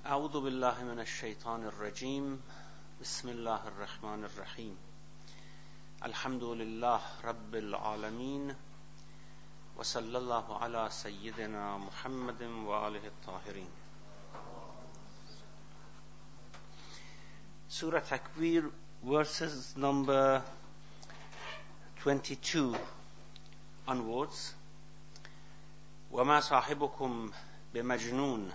أعوذ بالله من الشيطان الرجيم بسم الله الرحمن الرحيم الحمد لله رب العالمين وصلى الله على سيدنا محمد وآله الطاهرين. Surah Takwir, verses number 22 onwards. وما صاحبكم بمجنون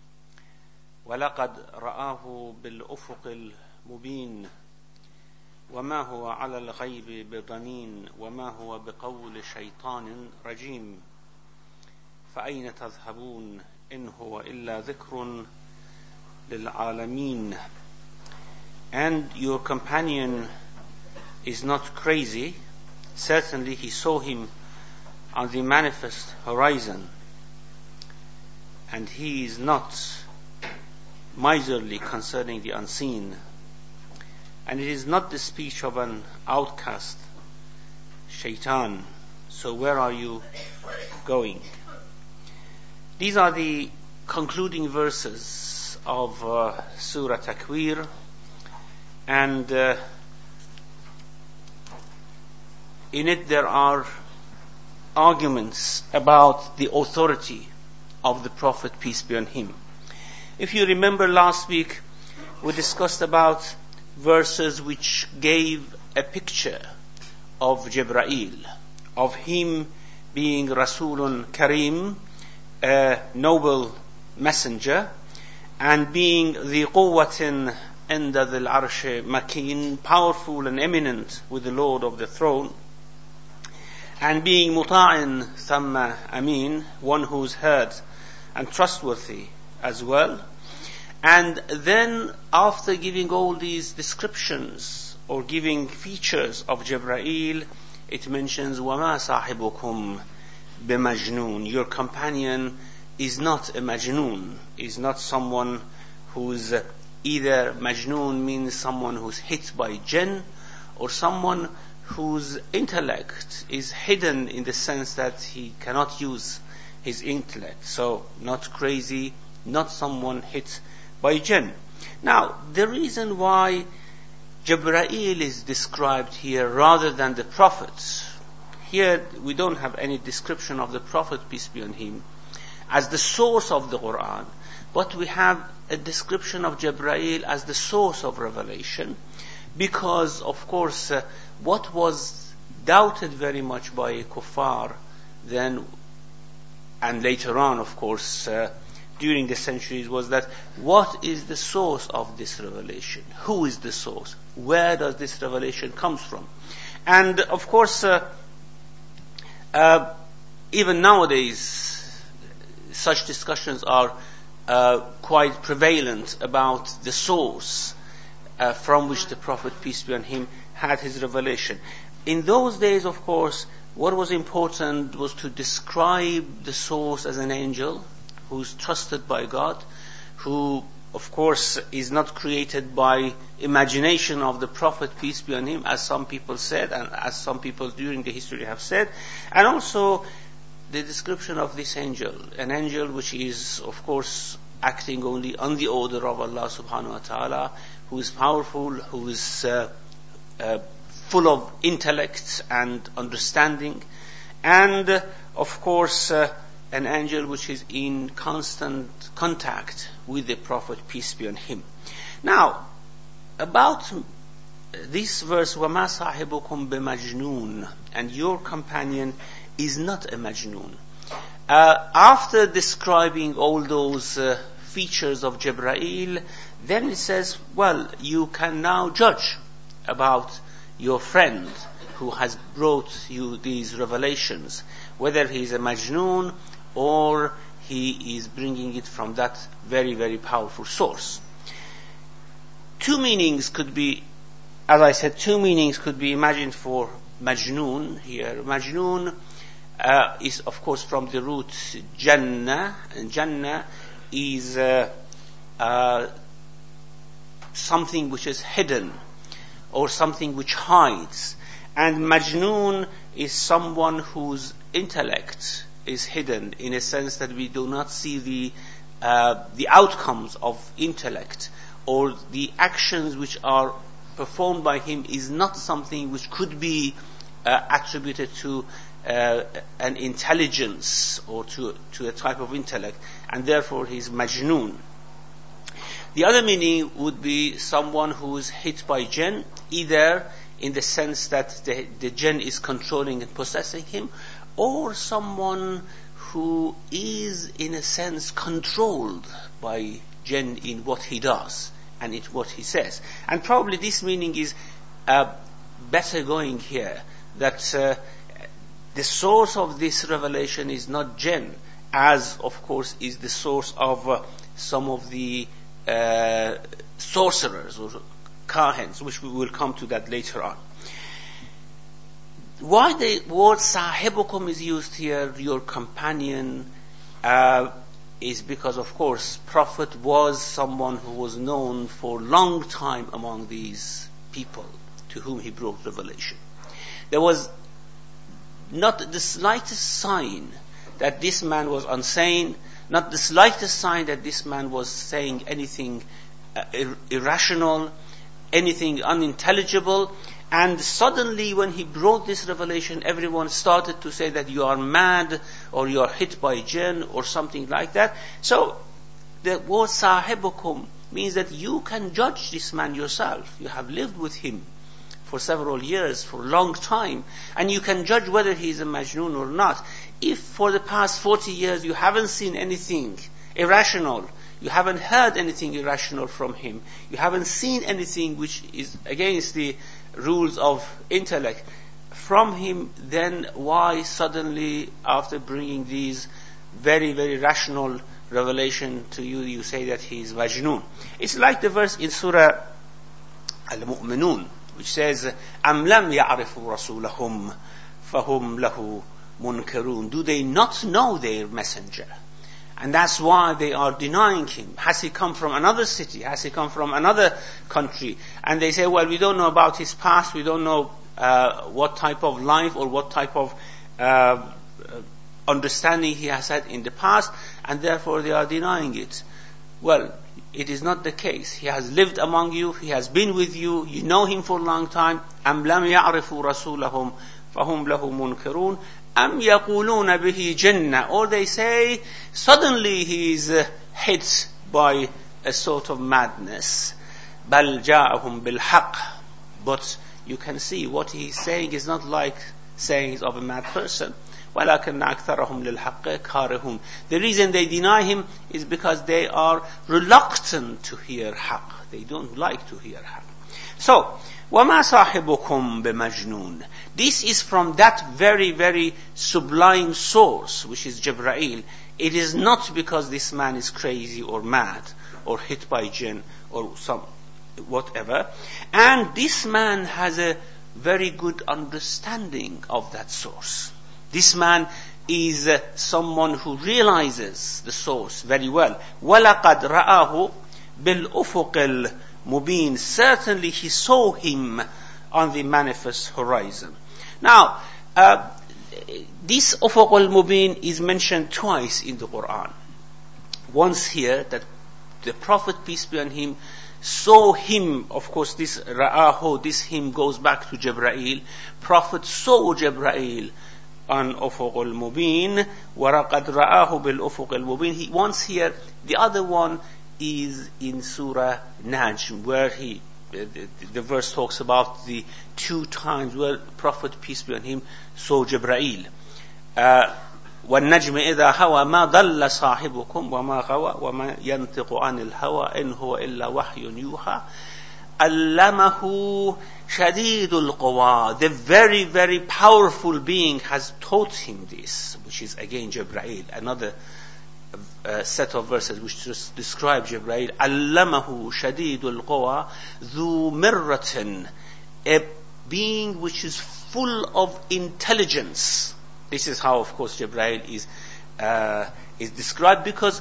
ولقد رآه بالأفق المبين وما هو على الغيب بضنين وما هو بقول شيطان رجيم فأين تذهبون إن هو إلا ذكر للعالمين. And your companion is not crazy. Certainly he saw him on the manifest horizon, and he is not miserly concerning the unseen, and it is not the speech of an outcast, shaitan. So where are you going? These are the concluding verses of Surah Takwir, and in it there are arguments about the authority of the Prophet, peace be on him. If you remember last week, we discussed about verses which gave a picture of Jibreel, of him being Rasulun Kareem, a noble messenger, and being the Quwwatin inda dhil arsh makin, powerful and eminent with the Lord of the throne, and being Muta'in Thamma Amin, one who's heard and trustworthy as well. And then after giving all these descriptions or giving features of Jibreel, it mentions وَمَا صَاحِبُكُمْ بِمَجْنُونَ. Your companion is not a majnoon, is not someone who's either majnoon means someone who's hit by jinn, or someone whose intellect is hidden in the sense that he cannot use his intellect. So not crazy, not someone hit by jinn. Now, the reason why Jibreel is described here rather than the Prophet, here we don't have any description of the Prophet, peace be on him, as the source of the Quran, but we have a description of Jibreel as the source of revelation, because of course what was doubted very much by kuffar then and later on, of course, during the centuries, was that what is the source of this revelation? Who is the source? Where does this revelation comes from? And of course, even nowadays, such discussions are quite prevalent about the source from which the Prophet, peace be on him, had his revelation. In those days, of course, what was important was to describe the source as an angel who's trusted by God, who, of course, is not created by imagination of the Prophet, peace be on him, as some people said, and as some people during the history have said. And also the description of this angel, an angel which is, of course, acting only on the order of Allah subhanahu wa ta'ala, who is powerful, who is full of intellect and understanding, and of course an angel which is in constant contact with the Prophet, peace be on him. Now, about this verse, وَمَا صَاحِبُكُمْ بِمَجْنُونَ, and your companion is not a majnoon. After describing all those features of Jibreel, then it says, well, you can now judge about your friend who has brought you these revelations, whether he is a majnoon or he is bringing it from that very, very powerful source. Two meanings could be, as I said, two meanings could be imagined for majnoon here. Majnoon is, of course, from the root Jannah, and Jannah is something which is hidden, or something which hides. And Majnoon is someone whose intellect is hidden, in a sense that we do not see the the outcomes of intellect or the actions which are performed by him is not something which could be attributed to an intelligence or to a type of intellect, and therefore he's majnoon. The other meaning would be someone who is hit by jinn, either in the sense that the jinn is controlling and possessing him, or someone who is in a sense controlled by jinn in what he does and in what he says. And probably this meaning is better going here, that the source of this revelation is not jinn, as of course is the source of some of the sorcerers or kahens, which we will come to that later on. Why the word sahibukum is used here, your companion, is because of course Prophet was someone who was known for a long time among these people to whom he brought revelation. There was not the slightest sign that this man was insane, not the slightest sign that this man was saying anything irrational, anything unintelligible. And suddenly when he brought this revelation, everyone started to say that you are mad or you are hit by jinn or something like that. So the word sahibukum means that you can judge this man yourself. You have lived with him for several years, for a long time, and you can judge whether he is a majnoon or not. If for the past 40 years you haven't seen anything irrational, you haven't heard anything irrational from him, you haven't seen anything which is against the rules of intellect from him, then why suddenly after bringing these very, very rational revelation to you, you say that he is majnoon? It's like the verse in Surah Al-Mu'minun, which says, أَمْ لَمْ يَعْرِفُوا رَسُولَهُمْ فَهُمْ لَهُ مُنْكَرُونَ. Do they not know their messenger? And that's why they are denying him. Has he come from another city? Has he come from another country? And they say, well, we don't know about his past. We don't know what type of life or what type of understanding he has had in the past, and therefore they are denying it. Well, it is not the case. He has lived among you. He has been with you. You know him for a long time. أَمْ لَمْ يَعْرِفُوا رَسُولَهُمْ فَهُمْ لَهُ مُنْكَرُونَ أَمْ يَقُولُونَ بِهِ جَنَّةً. Or they say, suddenly he is hit by a sort of madness. بَلْ جَاءَهُمْ بِالْحَقِّ. But you can see what he is saying is not like sayings of a mad person. وَلَكِنَّ أَكْثَرَهُمْ لِلْحَقِّ كَارِهُونَ. The reason they deny him is because they are reluctant to hear haqq. They don't like to hear haqq. So, وَمَا صَاحِبُكُمْ بِمَجْنُونَ. This is from that very, very sublime source, which is Jibreel. It is not because this man is crazy or mad or hit by jinn or some whatever. And this man has a very good understanding of that source. This man is someone who realizes the source very well. وَلَقَدْ رَآهُ بِالْأُفُقِ الْمُبِينِ. Certainly he saw him on the manifest horizon. Now, this Ufuq al-Mubin is mentioned twice in the Quran. Once here, that the Prophet, peace be on him, saw him. Of course, this Ra'ahu, this him goes back to Jibreel. Prophet saw Jibreel on Ufuq al-Mubin. وَرَقَدْ رَآهُ بِالْأُفُقِ الْمُبِينِ. Once here, the other one is in Surah Najm, where the verse talks about the 2 times where Prophet, peace be on him, saw Jibreel. وَالنَّجْمِ إِذَا هَوَى مَا ضَلَّ صَاحِبُكُمْ وَمَا غَوَى وَمَا يَنْطِقُ عَنِ الْهَوَى إِنْ هُوَ إِلَّا وَحْيٌ يُوحَى أَلَّمَهُ شَدِيدُ الْقُوَى. The very, very powerful being has taught him this, which is again Jibreel, another set of verses which just describe Jibreel. Allamahu shadidul qawa dhu mirratin. A being which is full of intelligence. This is how, of course, Jibreel is described, because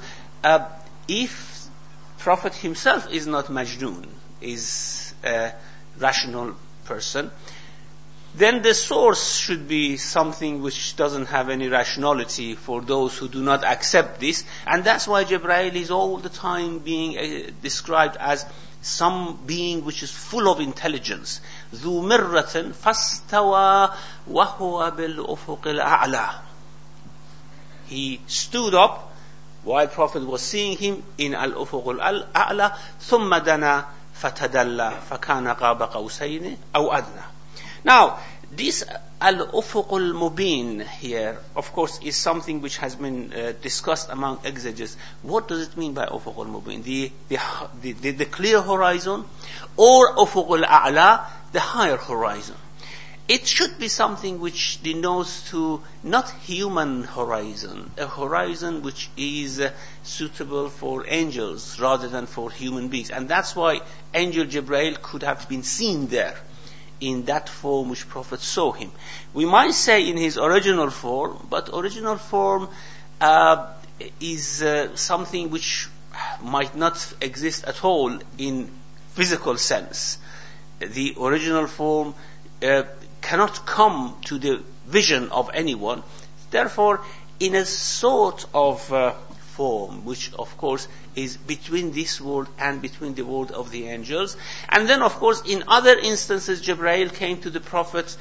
if Prophet himself is not majnoon, is a rational person, then the source should be something which doesn't have any rationality for those who do not accept this. And that's why Jibreel is all the time being described as some being which is full of intelligence. ذو مرة فاستوى وهو بالأفق الأعلى. He stood up while Prophet was seeing him in al-ufuq al-a'la. ثم دنا فتدلى فكان قاب قوسين أو أدنى. Now, this al-ufuq al-mubin here, of course, is something which has been discussed among exegetes. What does it mean by ufuq al-mubin? The clear horizon, or ufuq al-a'la, the higher horizon? It should be something which denotes to not human horizon, a horizon which is suitable for angels rather than for human beings. And that's why Angel Jibreel could have been seen there in that form which Prophet saw him. We might say in his original form, but original form is something which might not exist at all in physical sense. The original form cannot come to the vision of anyone. Therefore, in a sort of form, which of course is between this world and between the world of the angels. And then, of course, in other instances, Jibreel came to the Prophet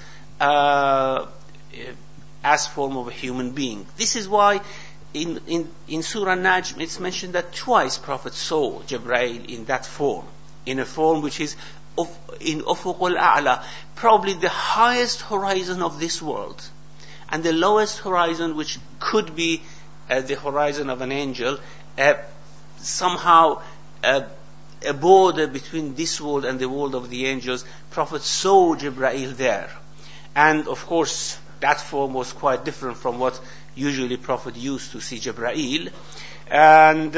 as form of a human being. This is why in Surah Najm it's mentioned that twice Prophet saw Jibreel in that form, in a form which is in Ufuq al-A'la, probably the highest horizon of this world, and the lowest horizon which could be the horizon of an angel, somehow a border between this world and the world of the angels. Prophet saw Jibreel there. And of course, that form was quite different from what usually Prophet used to see Jibreel. And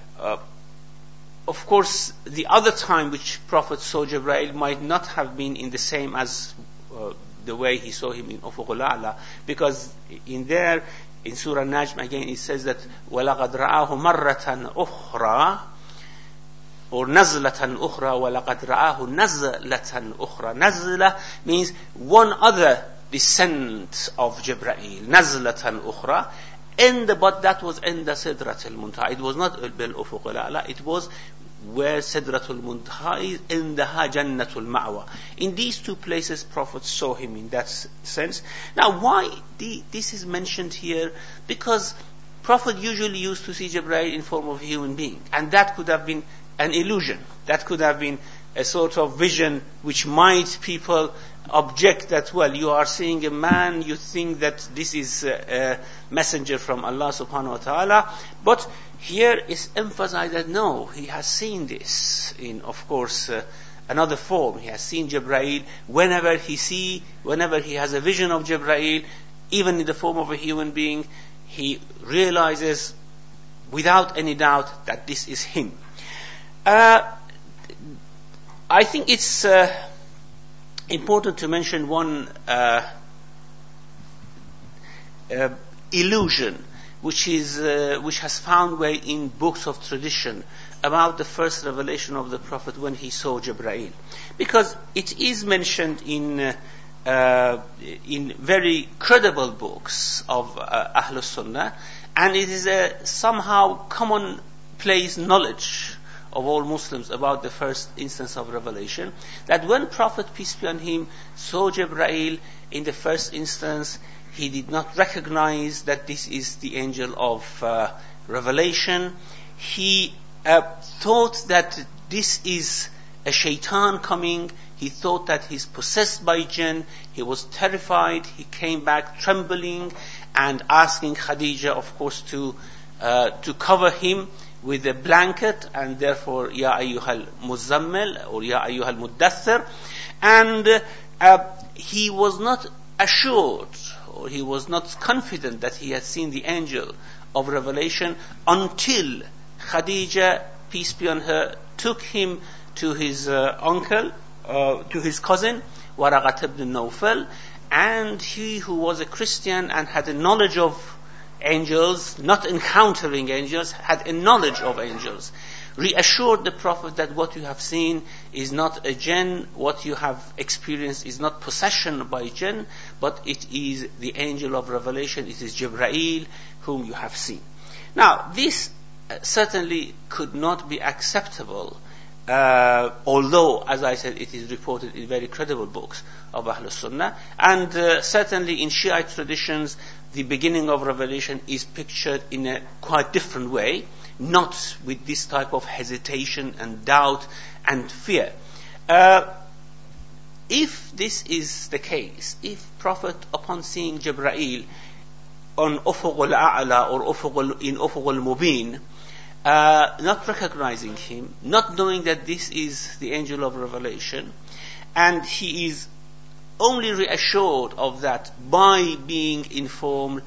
of course, the other time which Prophet saw Jibreel might not have been in the same as the way he saw him in Ufuq al-A'la, because in Surah Najm again it says that وَلَقَدْ رَآهُ مَرَّةً أُخْرَى, or نَزْلَةً أُخْرَى وَلَقَدْ رَآهُ نَزْلَةً أُخْرَى. Nazla means one other descent of Jibreel, نَزْلَةً أُخْرَى. But that was in the Sidratul Muntaha. It was not bil Ufuq al-A'la. It was where Sidratul Muntaha is, in the Jannatul Ma'wa. In these two places, Prophet saw him in that sense. Now, why this is mentioned here? Because Prophet usually used to see Jibreel in form of a human being, and that could have been an illusion. That could have been a sort of vision which might people object that, well, you are seeing a man, you think that this is a messenger from Allah subhanahu wa ta'ala. But here is emphasized that no, he has seen this in, of course, another form. He has seen Jibreel. Whenever he has a vision of Jibreel, even in the form of a human being, he realizes without any doubt that this is him. I think it's important to mention one illusion which has found way in books of tradition about the first revelation of the Prophet when he saw Jibreel, because it is mentioned in very credible books of Ahlus Sunnah, and it is a somehow commonplace knowledge of all Muslims about the first instance of revelation, that when Prophet, peace be on him, saw Jibreel in the first instance, he did not recognize that this is the angel of revelation. He thought that this is a shaitan coming. He thought that he's possessed by jinn. He was terrified. He came back trembling and asking Khadija, of course, to cover him with a blanket, and therefore, Ya ayyuhal muzammil, or Ya ayyuhal muddathir. And he was not assured, or he was not confident that he had seen the angel of revelation until Khadija, peace be on her, took him to his uncle, to his cousin, Waraqat ibn Nawfal, and he who was a Christian and had a knowledge of angels, not encountering angels, had a knowledge of angels, reassured the Prophet that what you have seen is not a jinn, what you have experienced is not possession by jinn, but it is the angel of revelation, it is Jibreel whom you have seen. Now, this certainly could not be acceptable, although, as I said, it is reported in very credible books of Ahlul Sunnah, and certainly in Shiite traditions, the beginning of revelation is pictured in a quite different way, not with this type of hesitation and doubt and fear. If this is the case, if Prophet, upon seeing Jibreel on Ufuq al-A'la or in Ufuq al-Mubin, not recognizing him, not knowing that this is the angel of revelation, and he is only reassured of that by being informed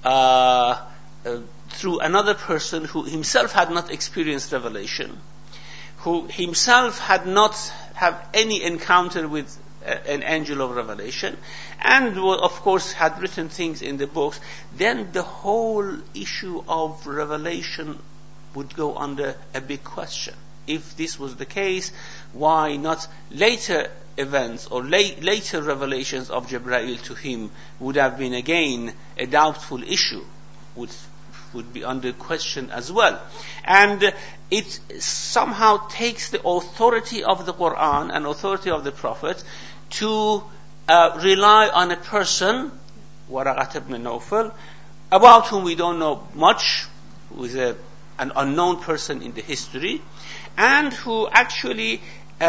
through another person who himself had not experienced revelation, who himself had not have any encounter with an angel of revelation, and of course had written things in the books, then the whole issue of revelation would go under a big question. If this was the case, why not later events or later revelations of Jibreel to him would have been again a doubtful issue, would be under question as well. And it somehow takes the authority of the Quran and authority of the Prophet to rely on a person, Waraqat ibn Nawfal, about whom we don't know much, who is an unknown person in the history, and who actually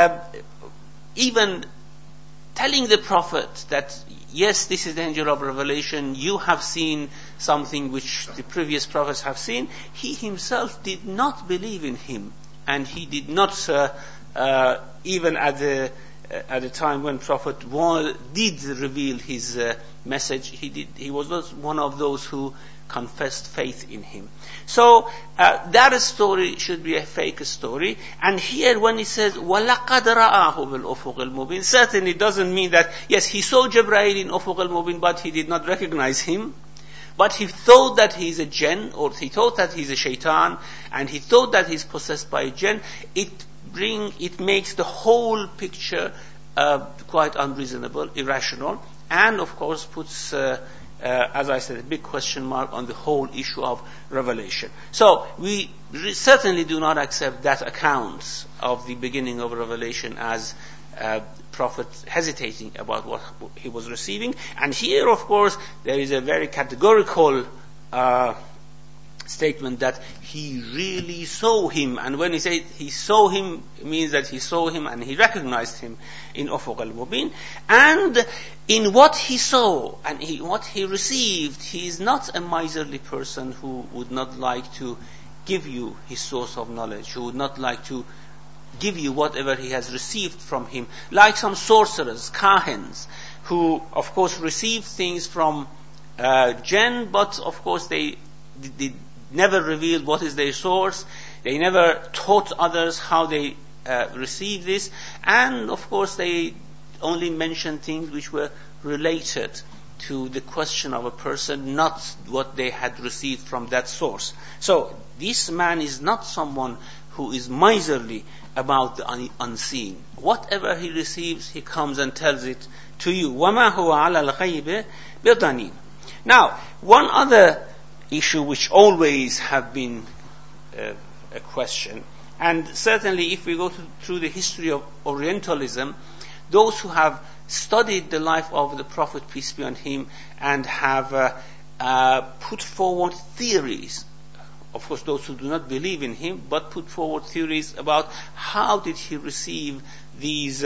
even telling the Prophet that yes, this is the angel of revelation, you have seen something which the previous prophets have seen, he himself did not believe in him, and he did not even at the time when Prophet did reveal his message, he was not one of those who confessed faith in him. So that story should be a fake story. And here when he says وَلَقَدْ رَآهُ بِالْأُفُقِ الْمُبِينِ, certainly doesn't mean that yes, he saw Jibreel in Ufuq al-Mubin but he did not recognize him, but he thought that he is a jinn, or he thought that he is a shaitan, and he thought that he is possessed by a jinn. It makes the whole picture quite unreasonable, irrational, and of course puts as I said, a big question mark on the whole issue of revelation. So we certainly do not accept that account of the beginning of revelation as Prophet hesitating about what he was receiving. And here, of course, there is a very categorical statement that he really saw him. And when he said he saw him, it means that he saw him and he recognized him in Ufuq al-Mubin. And in what he saw and what he received, he is not a miserly person who would not like to give you his source of knowledge, who would not like to give you whatever he has received from him, like some sorcerers, kahins, who of course receive things from jinn, but of course they never revealed what is their source. They never taught others how they receive this, and of course they only mentioned things which were related to the question of a person, not what they had received from that source. So this man is not someone who is miserly about the unseen. Whatever he receives, he comes and tells it to you. وَمَا هُوَ عَلَى الْغَيْبِ بِضَنِينٍ. Now, one other issue which always have been a question, and certainly if we go through the history of Orientalism, those who have studied the life of the Prophet, peace be on him, and have put forward theories, of course those who do not believe in him, but put forward theories about how did he receive these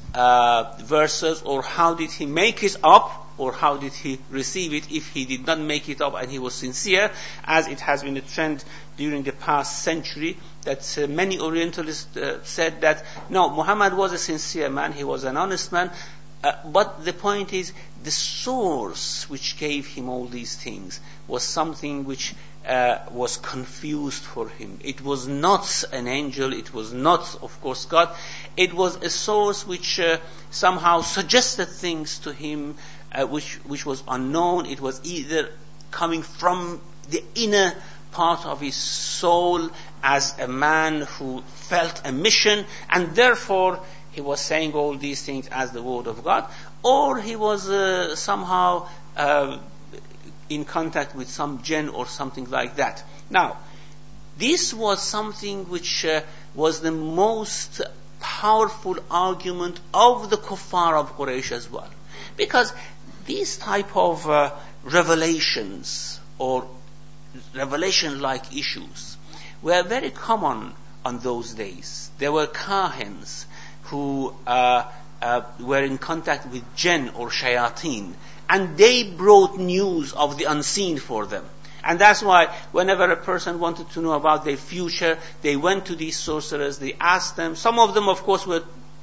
verses, or how did he make it up, or how did he receive it if he did not make it up and he was sincere, as it has been a trend during the past century, that many Orientalists said that no, Muhammad was a sincere man, he was an honest man, but the point is the source which gave him all these things was something which was confused for him. It was not an angel, it was not, of course, God. It was a source which somehow suggested things to him which was unknown. It was either coming from the inner part of his soul as a man who felt a mission, and therefore he was saying all these things as the word of God, or he was somehow in contact with some jinn or something like that. Now, this was something which was the most powerful argument of the kuffar of Quraysh as well. Because these type of revelations or revelation-like issues were very common on those days. There were kahins who were in contact with jinn or shayateen, and they brought news of the unseen for them. And that's why whenever a person wanted to know about their future, they went to these sorcerers, they asked them. Some of them, of course, were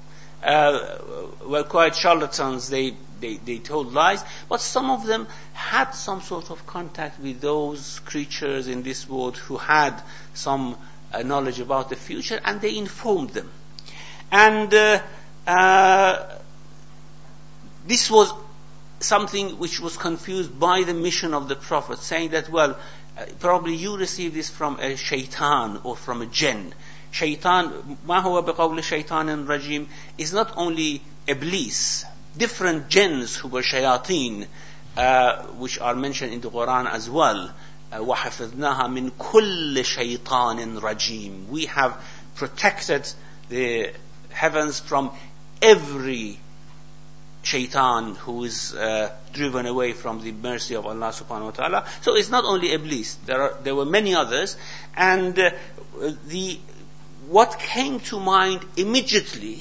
quite charlatans, they told lies, but some of them had some sort of contact with those creatures in this world who had some knowledge about the future, and they informed them. And this was something which was confused by the mission of the Prophet, saying that, well, probably you received this from a shaitan or from a jinn. Shaitan, ma huwa biqawli shaitanin rajim, is not only Iblis, different jinns who were shayateen, which are mentioned in the Quran as well. وَحَفِظْنَاهَا مِنْ كُلِّ شَيْطَانٍ رَجِيمٍ. We have protected the heavens from every shaitan who is driven away from the mercy of Allah subhanahu wa ta'ala. So it's not only Iblis, there were many others, and what came to mind immediately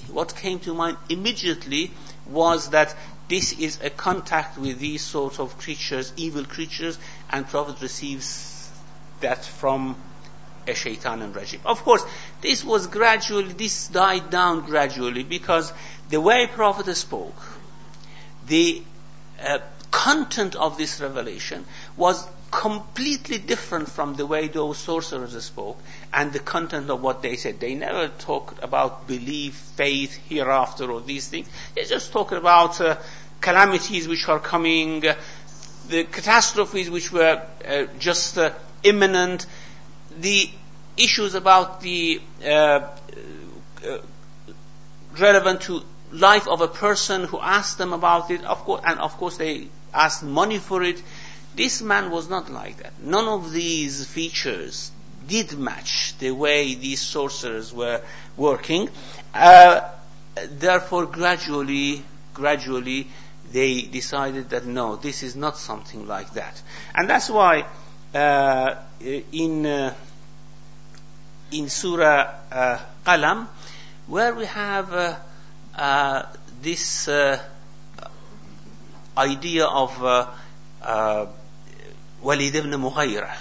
was that this is a contact with these sorts of creatures, evil creatures, and Prophet receives that from a shaitan and rajim. Of course, this died down gradually, because the way Prophet spoke, the content of this revelation was completely different from the way those sorcerers spoke and the content of what they said. They never talked about belief, faith, hereafter, or these things. They just talked about calamities which are coming, the catastrophes which were just imminent, the issues about the relevant to life of a person who asked them about it, of course they asked money for it. This man was not like that. None of these features did match the way these sorcerers were working. Therefore, gradually, they decided that no, this is not something like that. And that's why in Surah Qalam, where we have this idea of Walid ibn Mughayra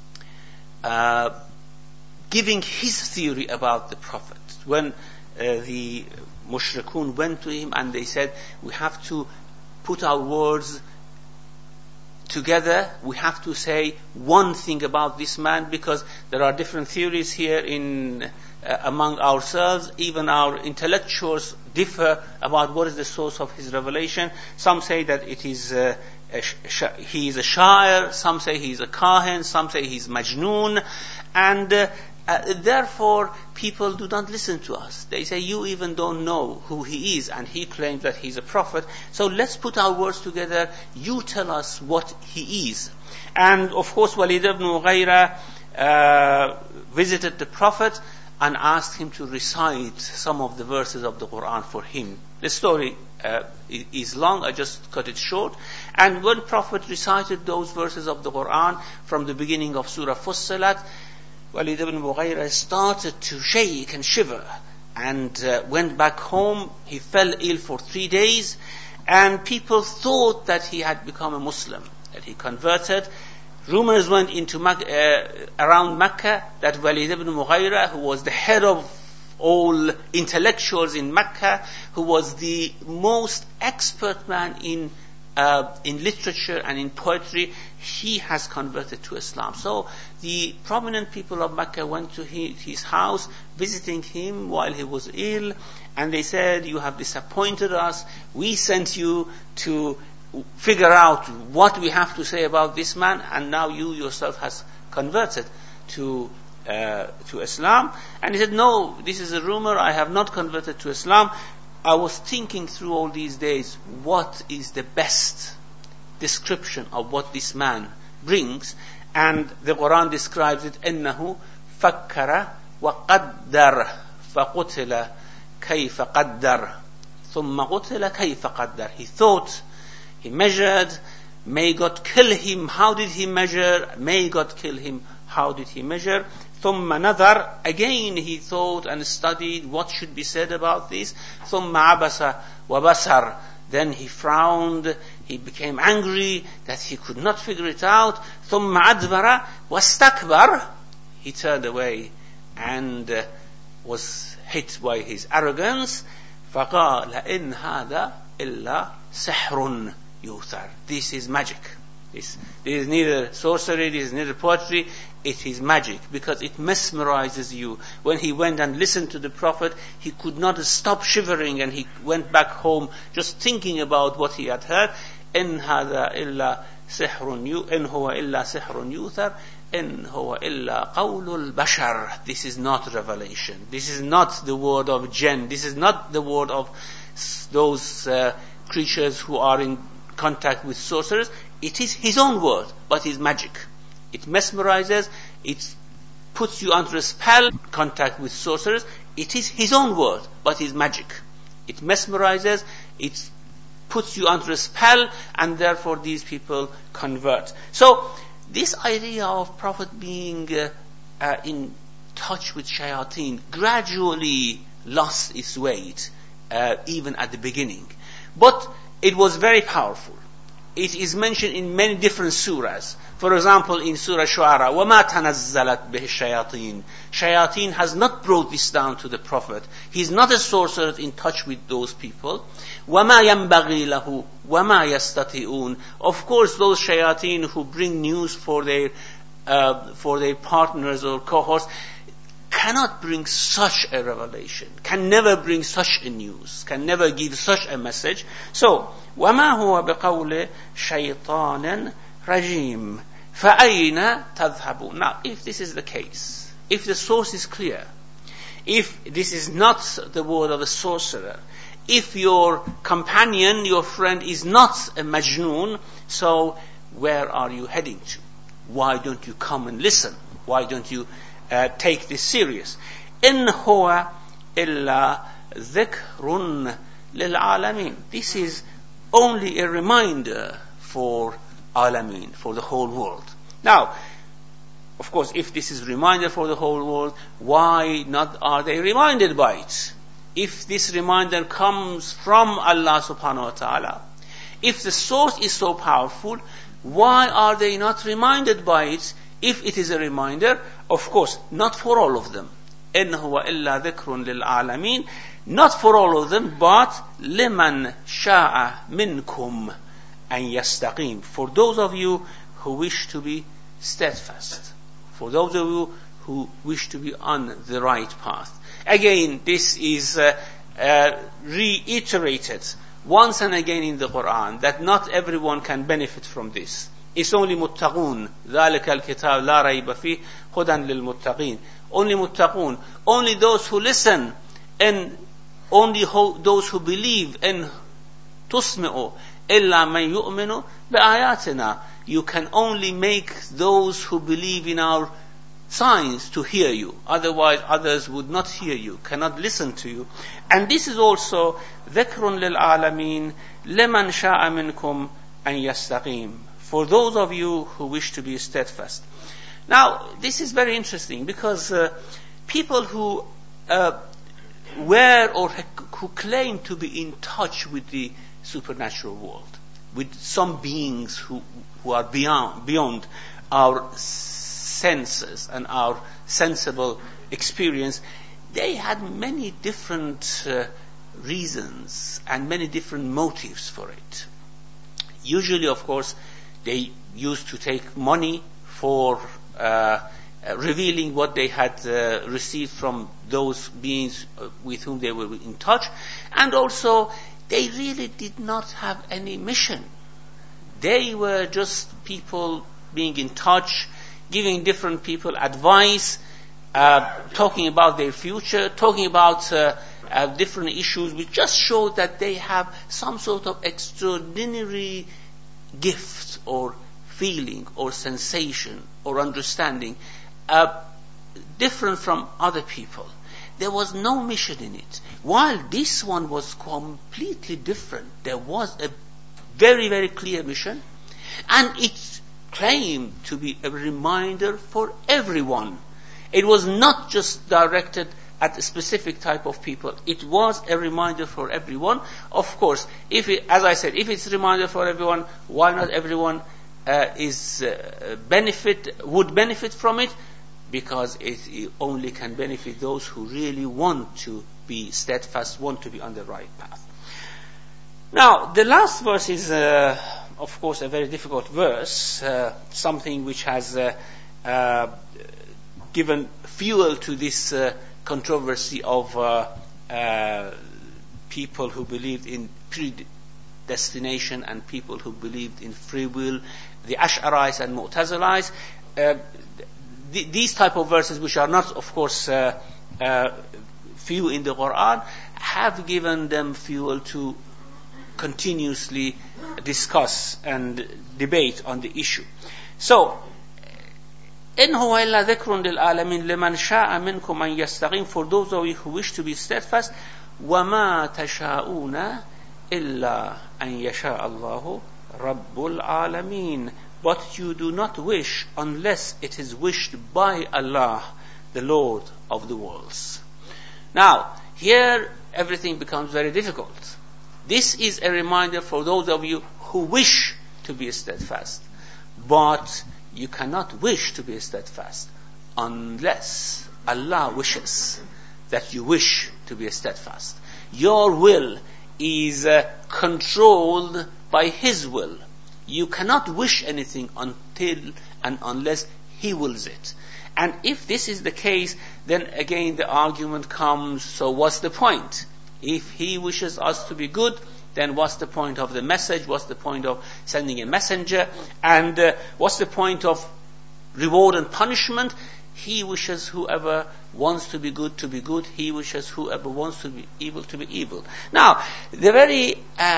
giving his theory about the Prophet. When the mushrikun went to him and they said, we have to put our words together, we have to say one thing about this man, because there are different theories here among ourselves. Even our intellectuals differ about what is the source of his revelation. Some say that it is he is a sha'ir, some say he is a kahin, some say he is majnoon, and therefore people do not listen to us. They say, you even don't know who he is, and he claims that he's a prophet, so let's put our words together, you tell us what he is. And of course Walid ibn Mughayra visited the Prophet and asked him to recite some of the verses of the Quran for him. The story is long, I just cut it short. And when Prophet recited those verses of the Quran from the beginning of Surah Fussilat, Walid ibn Mughayra started to shake and shiver, and went back home. He fell ill for 3 days, and people thought that he had become a Muslim, that he converted. Rumors went into around Mecca that Walid ibn Mughayra, who was the head of all intellectuals in Mecca, who was the most expert man in literature and in poetry, he has converted to Islam. So the prominent people of Mecca went to his house, visiting him while he was ill, and they said, you have disappointed us, we sent you to figure out what we have to say about this man, and now you yourself has converted to to Islam. And he said, no, this is a rumor, I have not converted to Islam. I was thinking through all these days, what is the best description of what this man brings? And the Quran describes it, إِنَّهُ فَكَّرَ وَقَدَّرَ فَقُتِلَ كَيْفَ قَدَّرَ ثُمَّ قُتِلَ كَيْفَ قَدَّرَ. He thought, he measured, may God kill him, how did he measure? May God kill him, how did he measure? ثُمَّ نَظَرَ. Again he thought and studied what should be said about this. ثُمَّ عَبَسَ وَبَسَرَ. Then he frowned, he became angry that he could not figure it out. ثُمَّ أَدْبَرَ وَاسْتَكْبَرَ. He turned away and was hit by his arrogance. فَقَالَ إِنْ هَذَا إِلَّا سِحْرٌ يُؤْثَرُ. This is magic. This is neither sorcery, this is neither poetry, it is magic, because it mesmerizes you. When he went and listened to the Prophet, he could not stop shivering, and he went back home just thinking about what he had heard. إِنْ هَذَا إِلَّا سِحْرٌ إِنْ هُوَ إِلَّا سِحْرٌ يُؤْثَرُ إِنْ هُوَ إِلَّا قَوْلُ الْبَشَرِ. This is not revelation. This is not the word of jinn. This is not the word of those creatures who are in contact with sorcerers. It is his own word, but it's magic. It mesmerizes, it puts you under a spell, contact with sorcerers. It is his own word, but it's magic. It mesmerizes, it puts you under a spell, and therefore these people convert. So, this idea of Prophet being in touch with shayateen gradually lost its weight, even at the beginning. But it was very powerful. It is mentioned in many different surahs. For example, in Surah Shu'ara, وَمَا تَنَزَّلَتْ بِهِ الشَّيَاطِينَ. Shayateen has not brought this down to the Prophet. He is not a sorcerer in touch with those people. وَمَا يَنْبَغِي لَهُ وَمَا يَسْتَطِئُونَ. Of course, those shayateen who bring news for their partners or cohorts cannot bring such a revelation, can never bring such a news, can never give such a message. So, وَمَا هُوَ بِقَوْلِ شَيْطَانٍ رَجِيمٍ فَأَيْنَ تَذْهَبُونَ. Now, if this is the case, if the source is clear, if this is not the word of a sorcerer, if your companion, your friend is not a majnoon, so where are you heading to? Why don't you come and listen? Why don't you take this serious? إِنْ هُوَ إِلَّا ذِكْرٌ لِلْعَالَمِينَ. This is only a reminder for Alameen, for the whole world. Now, of course, if this is a reminder for the whole world, why not are they reminded by it? If this reminder comes from Allah subhanahu wa ta'ala, if the source is so powerful, why are they not reminded by it? If it is a reminder, of course, not for all of them. إِنْ هُوَ إِلَّا ذِكْرٌ لِلْعَالَمِينَ. Not for all of them, but لِمَنْ شَاءَ مِنْكُمْ أَنْ يَسْتَقِيمُ. For those of you who wish to be steadfast. For those of you who wish to be on the right path. Again, this is reiterated once and again in the Quran, that not everyone can benefit from this. It's only muttaqun. ذَلِكَ الْكِتَابُ لَا رَيْبَ فِيهِ هُدًى لِلْمُتَّقِينَ. Only muttaqun. Only those who listen, and only those who believe, and تُسْمِعُ إِلَّا مَنْ يُؤْمِنُ بِآيَاتِنَا. You can only make those who believe in our signs to hear you. Otherwise, others would not hear you, cannot listen to you. And this is also ذِكْرٌ لِلْعَالَمِينَ لِمَنْ شَاءَ مِنْكُمْ أَنْ يَسْتَقِيمُ. For those of you who wish to be steadfast. Now, this is very interesting, because people who were or who claim to be in touch with the supernatural world, with some beings who are beyond our senses and our sensible experience, they had many different reasons and many different motives for it. Usually, of course, they used to take money for revealing what they had received from those beings with whom they were in touch. And also, they really did not have any mission. They were just people being in touch, giving different people advice, talking about their future, talking about different issues, which just show that they have some sort of extraordinary gift or feeling or sensation or understanding different from other people. There was no mission in it. While this one was completely different, there was a very, very clear mission, and it claimed to be a reminder for everyone. It was not just directed at a specific type of people. It was a reminder for everyone. Of course, as I said, if it's a reminder for everyone, why not everyone would benefit from it? Because it only can benefit those who really want to be steadfast, want to be on the right path. Now, the last verse is, of course, a very difficult verse, something which has given fuel to this controversy of people who believed in predestination and people who believed in free will, the Ash'arites and Mu'tazilis. These type of verses, which are not, of course, few in the Quran, have given them fuel to continuously discuss and debate on the issue. So, إِنْ هُوَ إِلَّا ذِكْرٌ لِلْعَالَمِينَ لِمَنْ شَاءَ مِنْكُمْ أَنْ يَسْتَقِيمَ, for those of you who wish to be steadfast, وَمَا تَشَاءُونَ إِلَّا أَنْ يَشَاءَ اللَّهُ رَبُّ الْعَالَمِينَ, but you do not wish unless it is wished by Allah, the Lord of the worlds. Now, here everything becomes very difficult. This is a reminder for those of you who wish to be steadfast, but you cannot wish to be steadfast unless Allah wishes that you wish to be steadfast. Your will is controlled by His will. You cannot wish anything until and unless He wills it. And if this is the case, then again the argument comes, so what's the point? If He wishes us to be good, then what's the point of the message? What's the point of sending a messenger? And what's the point of reward and punishment? He wishes whoever wants to be good. He wishes whoever wants to be evil. Now, the very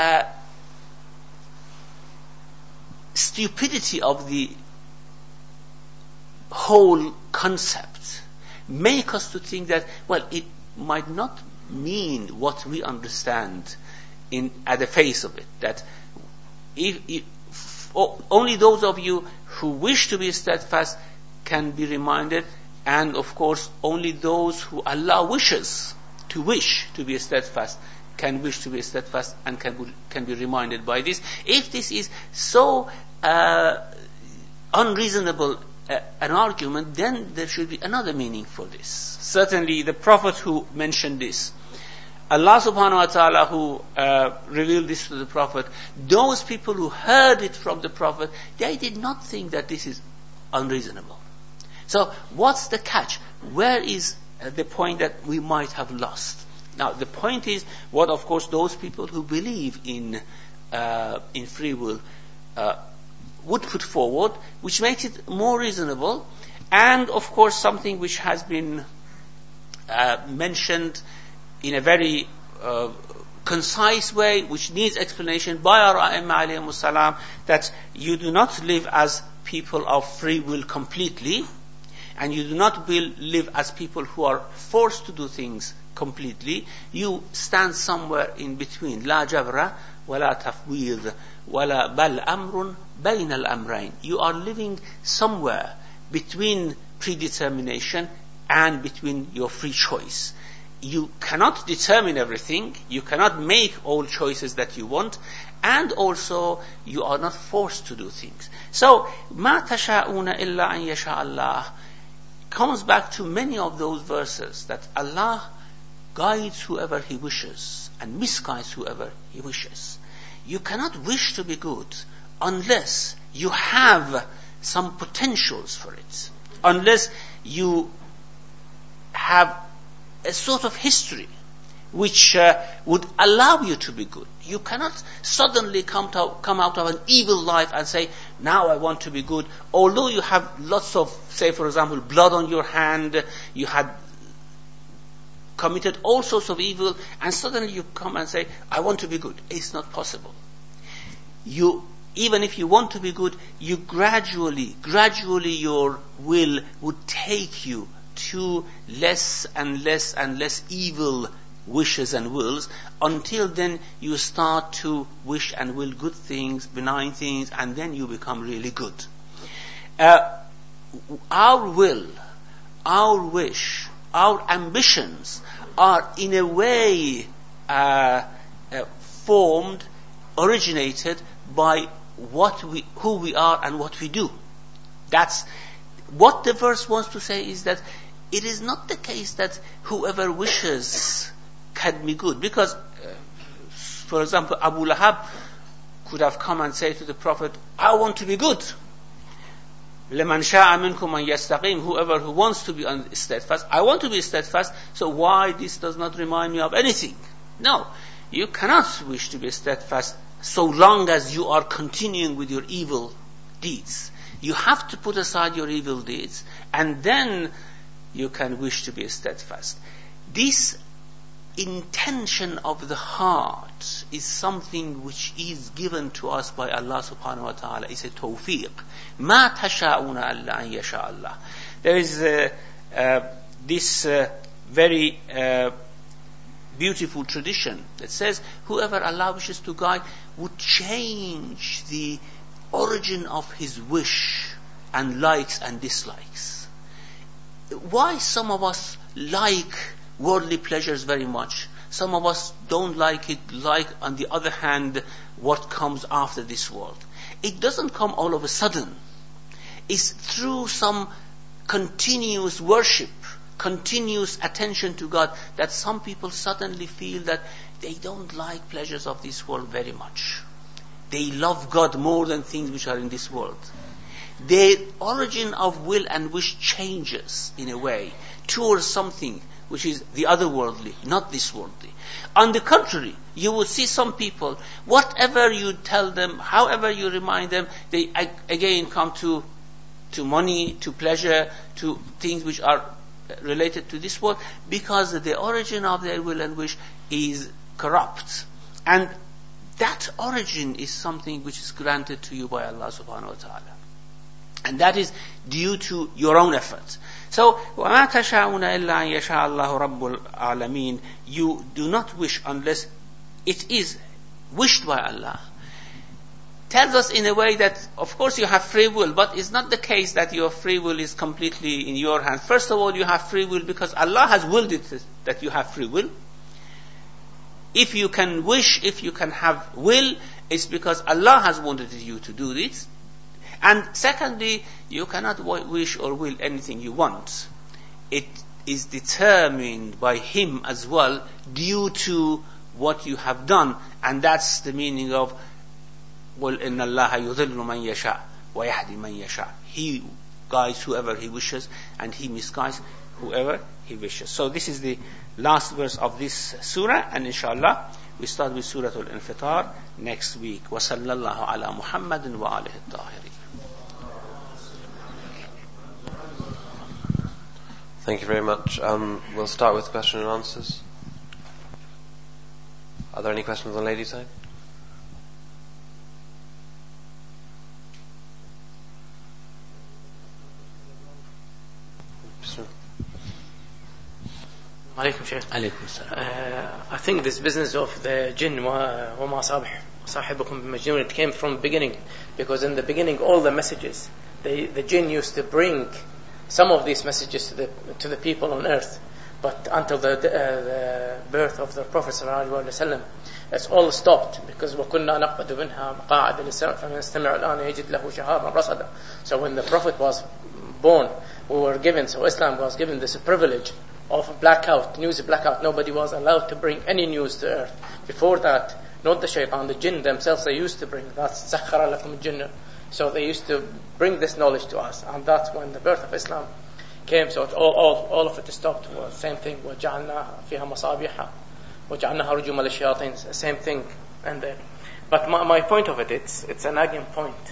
stupidity of the whole concept make us to think that, well, it might not mean what we understand at the face of it, that only those of you who wish to be steadfast can be reminded, and of course only those who Allah wishes to be steadfast can wish to be steadfast and can be reminded by this. If this is so unreasonable an argument, then there should be another meaning for this. Certainly the Prophet who mentioned this, Allah subhanahu wa ta'ala who revealed this to the Prophet, those people who heard it from the Prophet, they did not think that this is unreasonable. So what's the catch? Where is the point that we might have lost? Now the point is what, of course, those people who believe in free will would put forward, which makes it more reasonable, and of course something which has been mentioned in a very concise way, which needs explanation by our A'imma alayhimus salam, that you do not live as people of free will completely, and you do not live as people who are forced to do things completely. You stand somewhere in between. La jabra wa la tafwid wa la bal amrun bayn al amrayn. You are living somewhere between predetermination and between your free choice. You cannot determine everything, you cannot make all choices that you want, and also you are not forced to do things. So, مَا تَشَاءُونَ إِلَّا أَن يَشَاءَ اللَّهُ comes back to many of those verses that Allah guides whoever He wishes and misguides whoever He wishes. You cannot wish to be good unless you have some potentials for it, unless you have a sort of history which would allow you to be good. You cannot suddenly come out of an evil life and say, now I want to be good. Although you have lots of, say for example, blood on your hand, you had committed all sorts of evil, and suddenly you come and say, I want to be good. It's not possible. Even if you want to be good, you gradually your will would take you to less and less and less evil wishes and wills, until then you start to wish and will good things, benign things, and then you become really good. Our will, our wish, our ambitions are in a way formed, originated by who we are and what we do. That's what the verse wants to say, is that it is not the case that whoever wishes can be good. Because, for example, Abu Lahab could have come and say to the Prophet, I want to be good. لَمَنْ شَاءَ مِنْكُمْ أَنْ يَسْتَقِيمُ, whoever who wants to be steadfast, I want to be steadfast, so why this does not remind me of anything? No, you cannot wish to be steadfast so long as you are continuing with your evil deeds. You have to put aside your evil deeds, and then you can wish to be steadfast. This intention of the heart is something which is given to us by Allah subhanahu wa ta'ala. It's a tawfiq. مَا تَشَاءُونَ أَلَّا أَن يَشَاءَ اللَّهُ. There is this very beautiful tradition that says whoever Allah wishes to guide would change the origin of his wish and likes and dislikes. Why some of us like worldly pleasures very much, some of us don't like it, like on the other hand what comes after this world? It doesn't come all of a sudden. It's through some continuous worship, continuous attention to God, that some people suddenly feel that they don't like pleasures of this world very much. They love God more than things which are in this world. Their origin of will and wish changes in a way towards something which is the otherworldly, not this worldly. On the contrary, you will see some people, whatever you tell them, however you remind them, they again come to money, to pleasure, to things which are related to this world, because the origin of their will and wish is corrupt. And that origin is something which is granted to you by Allah subhanahu wa ta'ala. And that is due to your own efforts. So, وَمَا تَشَاءُونَ إِلَّا أَن يَشَاءَ اللَّهُ رَبُّ الْعَالَمِينَ. You do not wish unless it is wished by Allah. Tells us in a way that, of course, you have free will, but it's not the case that your free will is completely in your hands. First of all, you have free will because Allah has willed it that you have free will. If you can wish, if you can have will, it's because Allah has wanted you to do this. And secondly, you cannot wish or will anything you want. It is determined by Him as well, due to what you have done. And that's the meaning of قُلْ إِنَّ اللَّهَ يُضِلُّ مَنْ يَشَاءُ وَيَهْدِي مَنْ يَشَاءُ. He guides whoever He wishes, and He misguides whoever He wishes. So this is the last verse of this surah, and inshallah we start with Surah Al-Infitar next week. وَصَلَّى اللَّهُ عَلَى مُحَمَّدٍ وَآلِهِ الطَّاهِرِينَ. Thank you very much. We'll start with question and answers. Are there any questions on the ladies' side? Alaikum Shaykh. Alaikum salam. I think this business of the jinn وَمَا صَاحِبُكُمْ بِمَجْنُونٍ, it came from the beginning, because in the beginning all the messages, the jinn used to bring some of these messages to the people on earth, but until the birth of the Prophet ﷺ, it's all stopped, because وَكُنَّا نَقْعُدُ مِنْهَا مَقَاعِدَ لِلسَّمْعِ فَمَنِ اسْتَمِعَ الْآنَ يَجِدْ لَهُ شِهَابًا رَصَدًا. So when the Prophet was born, Islam was given this privilege of a blackout, news blackout. Nobody was allowed to bring any news to earth. Before that, not the shaitan, the jinn themselves, they used to bring. That's سَخَّرَ لَكُمُ الْجِنَّ. So they used to bring this knowledge to us, and that's when the birth of Islam came. So all of it stopped. Same thing. وَجَعَلْنَا فِيهَا مَصَابِيحَ وَجَعَلْنَاهَا رُجُومًا لِلشَّيَاطِينِ. Same thing. And but my point of it, it's a nagging point.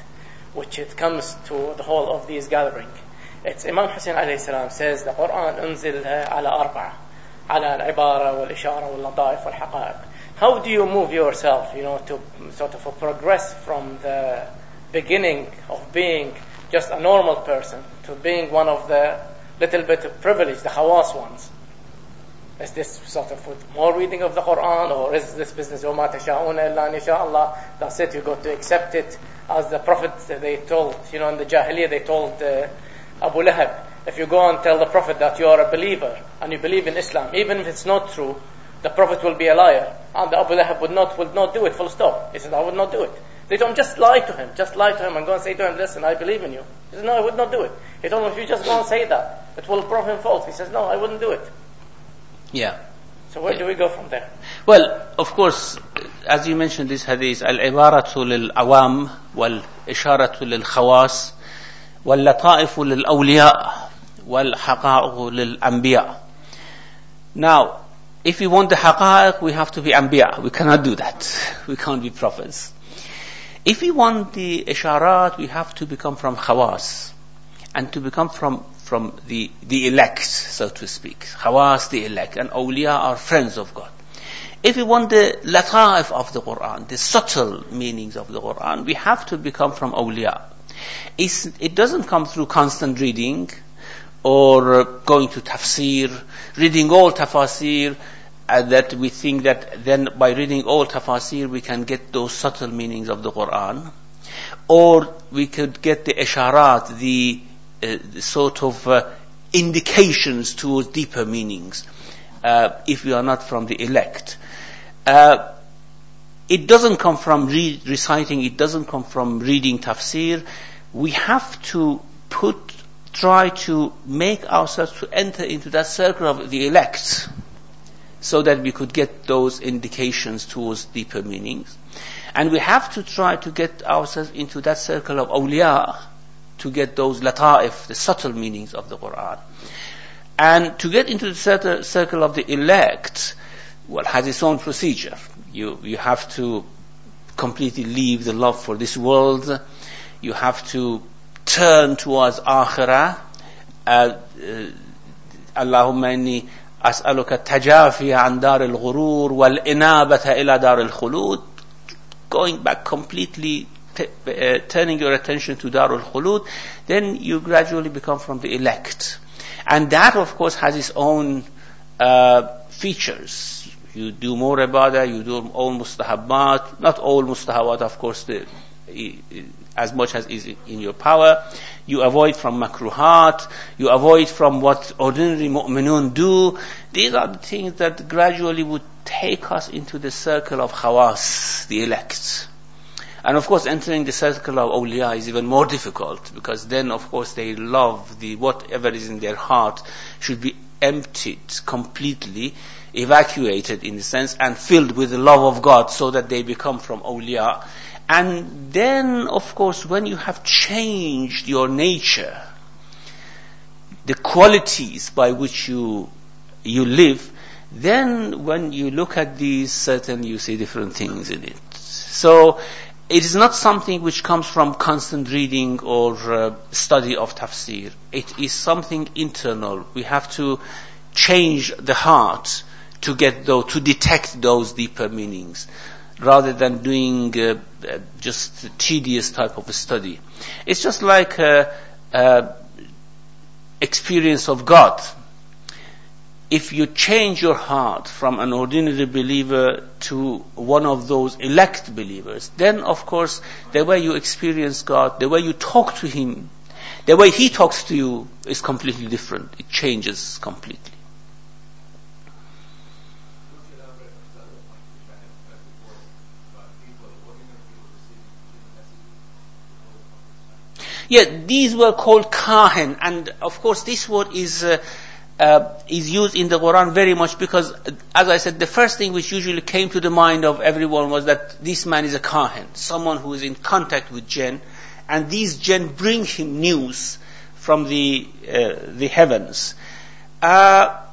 which it comes to the whole of these gathering. It's Imam Hussein alayhi salam says the Quran unzil ala arba'a, ala al-ibara wal-ishara wal-lataif wal-haqa'iq. How do you move yourself, to sort of progress from the beginning of being just a normal person to being one of the little bit of privileged, the khawas ones? Is this sort of with more reading of the Quran, or is this business وَمَا تَشَاءُونَ إِلَّا أَنْ يَشَاءَ اللَّهُ? That's it, you got to accept it. As the Prophet, they told, in the Jahiliyyah, they told Abu Lahab, if you go and tell the Prophet that you are a believer and you believe in Islam, even if it's not true, the Prophet will be a liar. And the Abu Lahab would not do it, full stop. He said, I would not do it. They told him, just lie to him and go and say to him, listen, I believe in you. He said, no, I would not do it. He told him, if you just go and say that, it will prove him false. He says, no, I wouldn't do it. Yeah. So where do we go from there? Well, of course, as you mentioned this hadith, al-ibaratu lil-awam wal-isharatu lil-khawas wal-lataifu lil-awliya wal-haqa'iqu lil-anbiya. Now, if we want the haqa'iq, we have to be anbiya. We cannot do that. We can't be prophets. If we want the isharat, we have to become from khawas, and to become from the elect, so to speak. Khawas, the elect, and awliya are friends of God. If we want the lataif of the Quran, the subtle meanings of the Quran, we have to become from awliya. It doesn't come through constant reading, or going to tafsir, reading all tafasir, that we think that then by reading all tafasir we can get those subtle meanings of the Quran. Or we could get the isharat, the sort of indications towards deeper meanings, if we are not from the elect. It doesn't come from reciting, it doesn't come from reading tafsir. We have to try to make ourselves to enter into that circle of the elect, so that we could get those indications towards deeper meanings. And we have to try to get ourselves into that circle of awliya, to get those lataif, the subtle meanings of the Quran. And to get into the circle of the elect, has its own procedure. You have to completely leave the love for this world. You have to turn towards akhirah. Allahumma inni as'aluka tajafiya an dar al-ghurur wal-inabata ila dar al-khulud. Going back completely, turning your attention to Darul Khulud, then you gradually become from the elect. And that, of course, has its own features. You do more ibadah, you do all mustahabbat, not all mustahabbat, of course, as much as is in your power. You avoid from makruhat, you avoid from what ordinary mu'minun do. These are the things that gradually would take us into the circle of khawas, the elect. And of course, entering the circle of awliya is even more difficult, because then, of course, they love whatever is in their heart should be emptied completely, evacuated in a sense, and filled with the love of God, so that they become from awliya. And then, of course, when you have changed your nature, the qualities by which you live, then when you look at these, certainly you see different things in it. So it is not something which comes from constant reading or study of tafsir. It is something internal. We have to change the heart to detect those deeper meanings, rather than doing just a tedious type of a study. It's just like experience of God. If you change your heart from an ordinary believer to one of those elect believers, then of course the way you experience God, the way you talk to Him, the way He talks to you is completely different. It changes completely. Yeah, these were called kahin, and of course this word is used in the Quran very much, because, as I said, the first thing which usually came to the mind of everyone was that this man is a kahin, someone who is in contact with jinn, and these jinn bring him news from the heavens. Of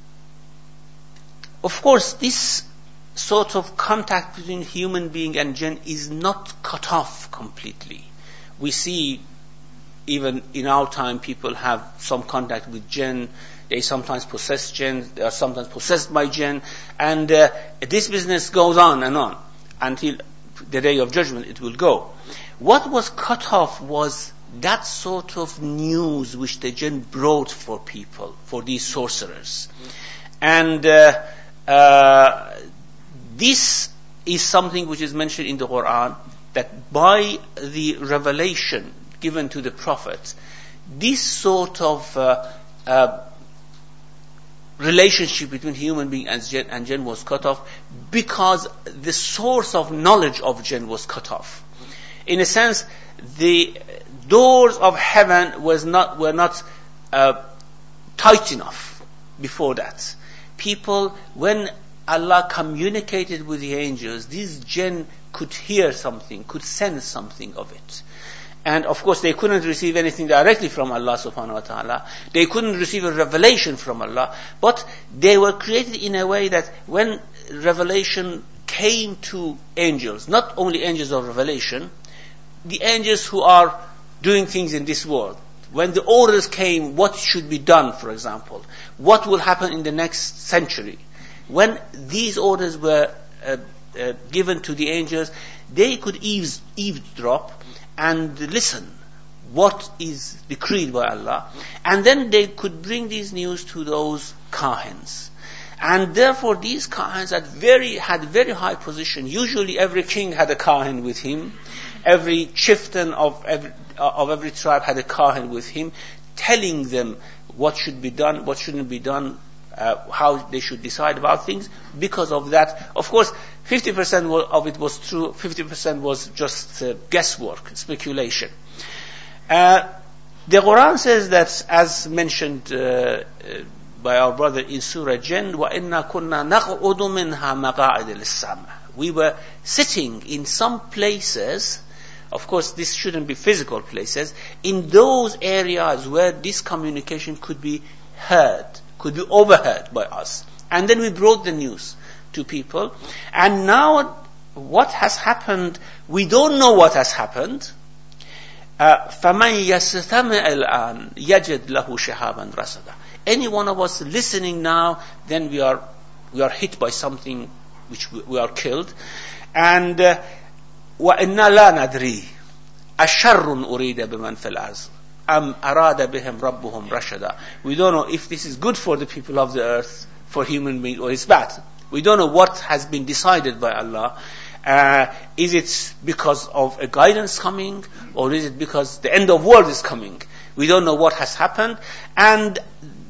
course, this sort of contact between human being and jinn is not cut off completely. we see even in our time people have some contact with jinn. They sometimes possess jinn, they are sometimes possessed by jinn, and this business goes on and on until the day of judgment it will go. What was cut off was that sort of news which the jinn brought for people, for these sorcerers. And this is something which is mentioned in the Quran, that by the revelation given to the Prophet, this sort of relationship between human being and jinn was cut off, because the source of knowledge of jinn was cut off. In a sense, the doors of heaven were not tight enough before that. People, when Allah communicated with the angels, these jinn could hear something, could sense something of it. And of course they couldn't receive anything directly from Allah subhanahu wa ta'ala. They couldn't receive a revelation from Allah. But they were created in a way that when revelation came to angels, not only angels of revelation, the angels who are doing things in this world, when the orders came, what should be done, for example, what will happen in the next century, when these orders were given to the angels, they could eavesdrop and listen what is decreed by Allah, and then they could bring these news to those kahins. And therefore these kahins had very high position. Usually every king had a kahin with him. Every chieftain of every tribe had a kahin with him, telling them what should be done, what shouldn't be done, how they should decide about things. Because of that, of course, 50% of it was true, 50% was just guesswork, speculation. The Quran says that, as mentioned by our brother in Surah Jinn, وَإِنَّا كُنَّا نَقْعُدُ مِنْهَا مَقَاعِدَ لِلسَّمْعِ. We were sitting in some places, of course this shouldn't be physical places, in those areas where this communication could be heard, could be overheard by us. And then we brought the news to people. And now what has happened, we don't know what has happened. فَمَنْ يَسْتَمِعِ الْآنِ يَجِدْ لَهُ شِهَابًا رَصَدًا. Any one of us listening now, then we are hit by something which we are killed. And وَإِنَّا لَا نَدْرِي أَشَرٌ أُرِيدَ بِمَنْ فِي الْأَرْضِ أَمْ أَرَادَ بِهِمْ رَبُّهُمْ رَشَدًا. We don't know if this is good for the people of the earth, for human beings, or it's bad. We don't know what has been decided by Allah. Is it because of a guidance coming, or is it because the end of world is coming? We don't know what has happened. And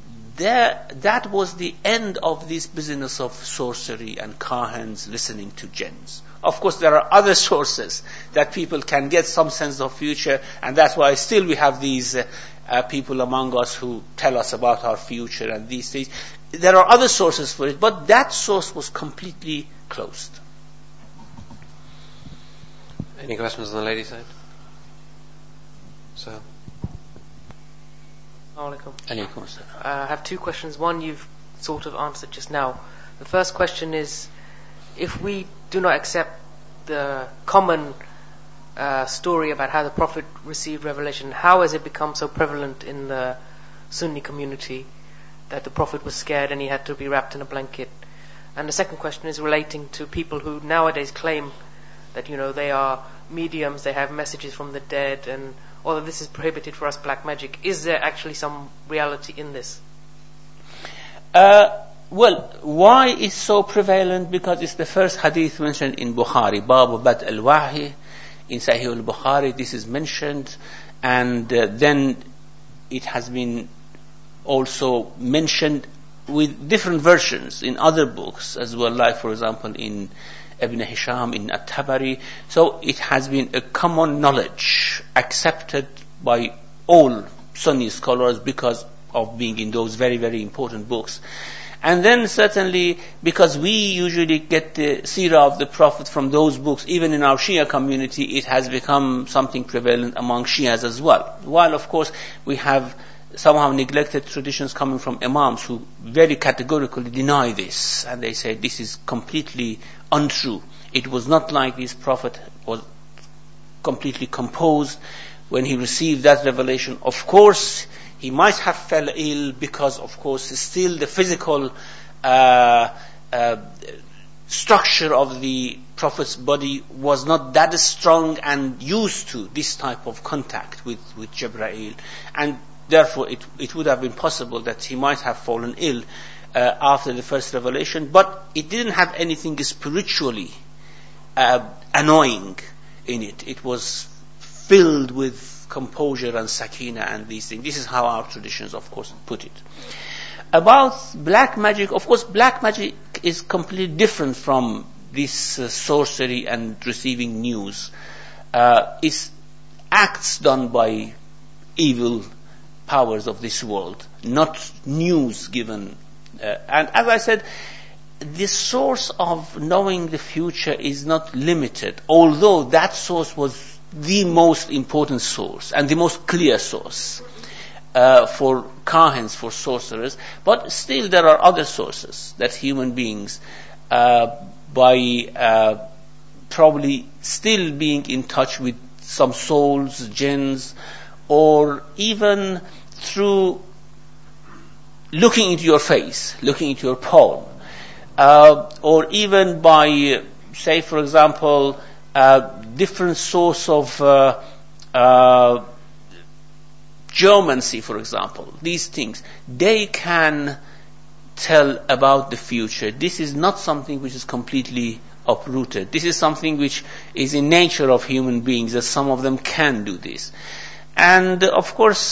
that was the end of this business of sorcery and kahins listening to jinns. Of course, there are other sources that people can get some sense of future, and that's why still we have these people among us who tell us about our future and these things. There are other sources for it, but that source was completely closed. Any questions on the lady side? So. I have two questions. One you've sort of answered just now. The first question is, if we do not accept the common story about how the Prophet received revelation, how has it become so prevalent in the Sunni community that the Prophet was scared and he had to be wrapped in a blanket? And the second question is relating to people who nowadays claim that, they are mediums, they have messages from the dead, and although this is prohibited for us, black magic. Is there actually some reality in this? Well, why is so prevalent? Because it's the first hadith mentioned in Bukhari, Babu Bad al-Wahi, in Sahih al-Bukhari, this is mentioned, and then it has been also mentioned with different versions in other books as well, like for example in Ibn Hisham, in At-Tabari. So it has been a common knowledge accepted by all Sunni scholars because of being in those very, very important books. And then certainly because we usually get the seerah of the Prophet from those books, even in our Shia community, it has become something prevalent among Shias as well. While of course we have somehow neglected traditions coming from Imams who very categorically deny this, and they say this is completely untrue. It was not like this Prophet was completely composed. when he received that revelation. Of course, he might have fell ill because, of course, still the physical structure of the Prophet's body was not that strong and used to this type of contact with Jibreel, and therefore it would have been possible that he might have fallen ill after the first revelation, but it didn't have anything spiritually annoying in it. It was filled with composure and sakina and these things. This is how our traditions, of course, put it. About black magic, of course, black magic is completely different from this sorcery and receiving news. It's acts done by evil powers of this world, not news given. And as I said, the source of knowing the future is not limited, although that source was the most important source and the most clear source for kahins, for sorcerers. But still there are other sources that human beings, by probably still being in touch with some souls, jinns, or even through looking into your face, looking into your palm, or even by, say, for example, different source of geomancy, for example. These things, they can tell about the future. This is not something which is completely uprooted. This is something which is in nature of human beings, that some of them can do this. And of course,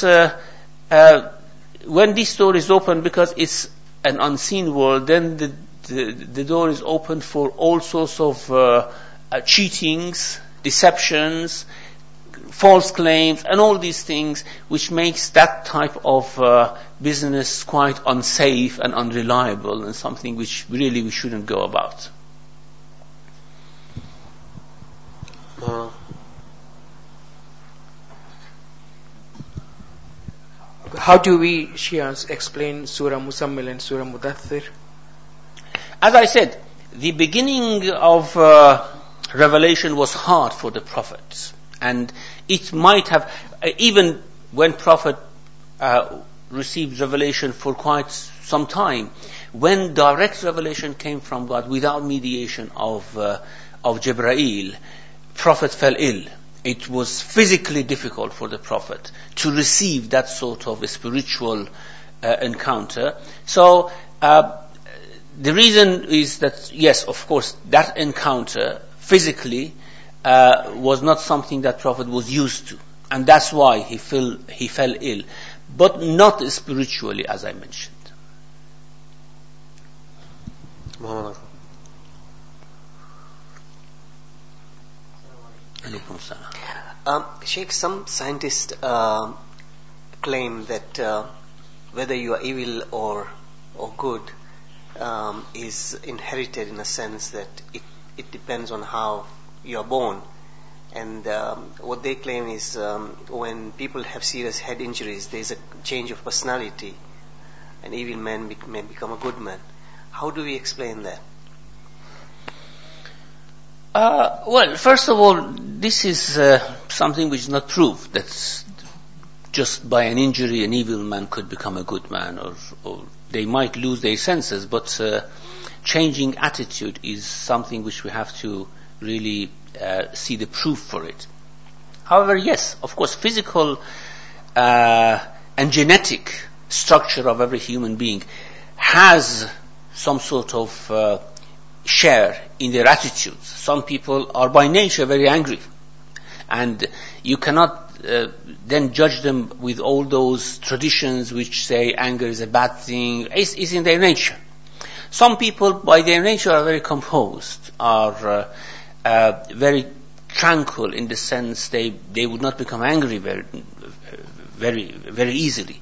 when this door is open, because it's an unseen world, then the door is open for all sorts of cheatings, deceptions, false claims, and all these things, which makes that type of business quite unsafe and unreliable, and something which really we shouldn't go about. How do we Shias explain Surah Muzammil and Surah Mudaththir? As I said, the beginning of revelation was hard for the prophets, and it might have, even when Prophet received revelation for quite some time, when direct revelation came from God without mediation of Jibreel, Prophet fell ill. It was physically difficult for the Prophet to receive that sort of a spiritual encounter. So the reason is that, yes, of course, that encounter physically was not something that Prophet was used to, and that's why he fell ill, but not spiritually, as I mentioned. Sheikh, some scientists claim that whether you are evil or good is inherited, in a sense that it depends on how you are born. And what they claim is when people have serious head injuries, there is a change of personality. An evil man may become a good man. How do we explain that? Well, first of all, this is something which is not proved, that just by an injury an evil man could become a good man, or they might lose their senses, but changing attitude is something which we have to really see the proof for it. However, yes, of course, physical and genetic structure of every human being has some sort of share in their attitudes. Some people are by nature very angry, and you cannot then judge them with all those traditions which say anger is a bad thing. It's in their nature. Some people by their nature are very composed, are very tranquil, in the sense they would not become angry very easily.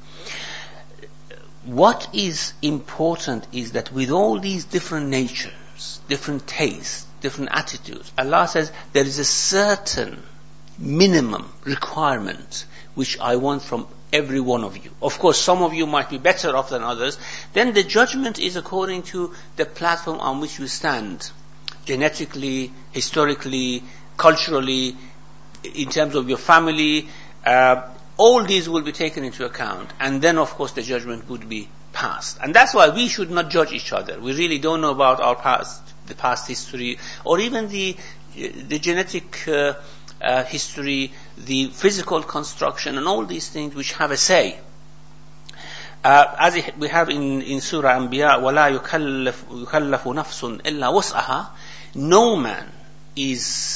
What is important is that with all these different natures, different tastes, different attitudes, Allah says there is a certain minimum requirement which I want from every one of you. Of course, some of you might be better off than others. Then the judgment is according to the platform on which you stand, genetically, historically, culturally, in terms of your family, all these will be taken into account, and then of course the judgment would be passed. And that's why we should not judge each other. We really don't know about our past, the past history, or even the genetic history, the physical construction, and all these things which have a say. As we have in Surah Anbiya, وَلَا يُكَلَّفُ نَفْسٌ إِلَّا وُسْعَهَا, no man is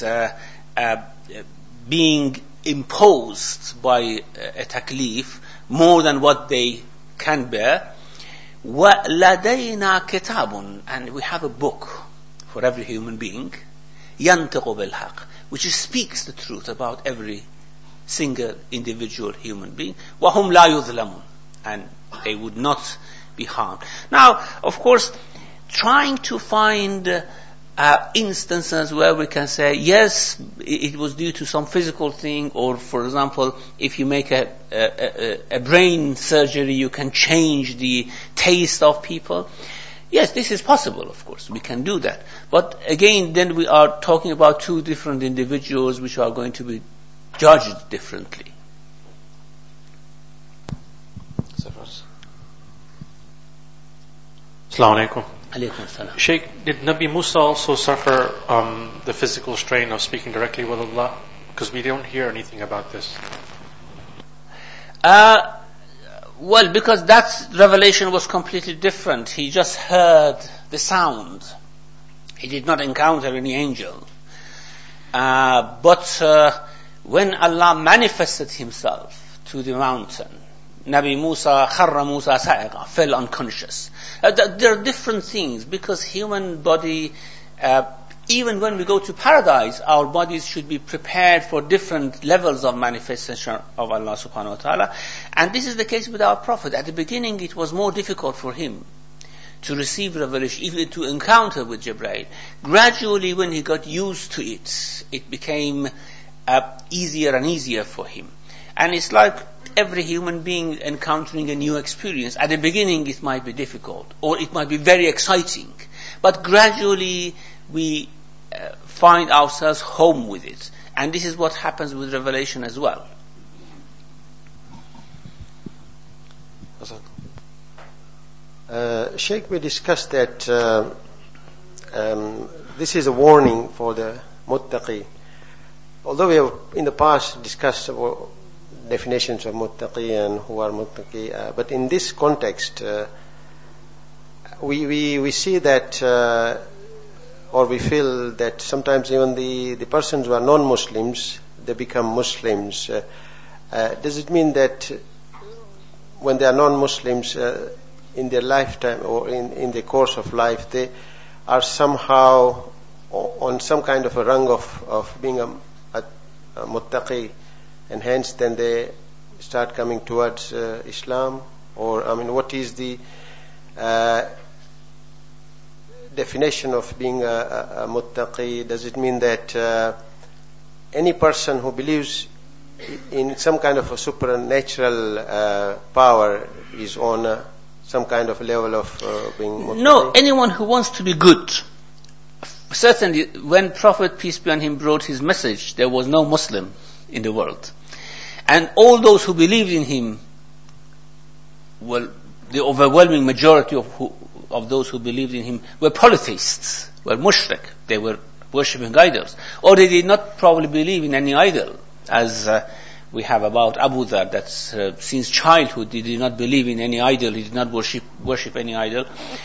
being imposed by a taklif more than what they can bear. وَلَدَيْنَا كِتَابٌ, and we have a book for every human being, يَنْتِقُ بِالْحَقِّ, which speaks the truth about every single individual human being. وَهُمْ لَا يُظْلَمُونَ, and they would not be harmed. Now, of course, trying to find instances where we can say, yes, it was due to some physical thing, or, for example, if you make a brain surgery, you can change the taste of people. Yes, this is possible, of course. We can do that. But again, then we are talking about two different individuals which are going to be judged differently. Assalamu alaikum. Alaykum salam. Sheikh, did Nabi Musa also suffer the physical strain of speaking directly with Allah? Because we don't hear anything about this. Well, because that revelation was completely different. He just heard the sound. He did not encounter any angel. But when Allah manifested himself to the mountain, Nabi Musa, kharra Musa sa'iqa, fell unconscious. There are different things, because human body, even when we go to paradise, our bodies should be prepared for different levels of manifestation of Allah subhanahu wa ta'ala. And this is the case with our Prophet. At the beginning it was more difficult for him to receive revelation, even to encounter with Jibreel. Gradually, when he got used to it, it became easier and easier for him. And it's like every human being encountering a new experience. At the beginning it might be difficult, or it might be very exciting, but gradually we find ourselves home with it. And this is what happens with revelation as well. Sheikh, we discussed that this is a warning for the muttaqi. Although we have in the past discussed about definitions of muttaqi and who are muttaqi, but in this context, we see that, or we feel that sometimes even the persons who are non-Muslims, they become Muslims. Does it mean that when they are non-Muslims, in their lifetime or in the course of life, they are somehow on some kind of a rung of being a muttaqi, and hence then they start coming towards Islam? Or, I mean, what is the definition of being a muttaqi? Does it mean that any person who believes in some kind of a supernatural power is on some kind of level of being muttaqi? No, anyone who wants to be good. Certainly, when Prophet, peace be on him, brought his message, there was no Muslim in the world. And all those who believed in him, well, the overwhelming majority of those who believed in him were polytheists, were mushrik. They were worshipping idols. Or they did not probably believe in any idol, as we have about Abu Dhar, that since childhood he did not believe in any idol, he did not worship any idol.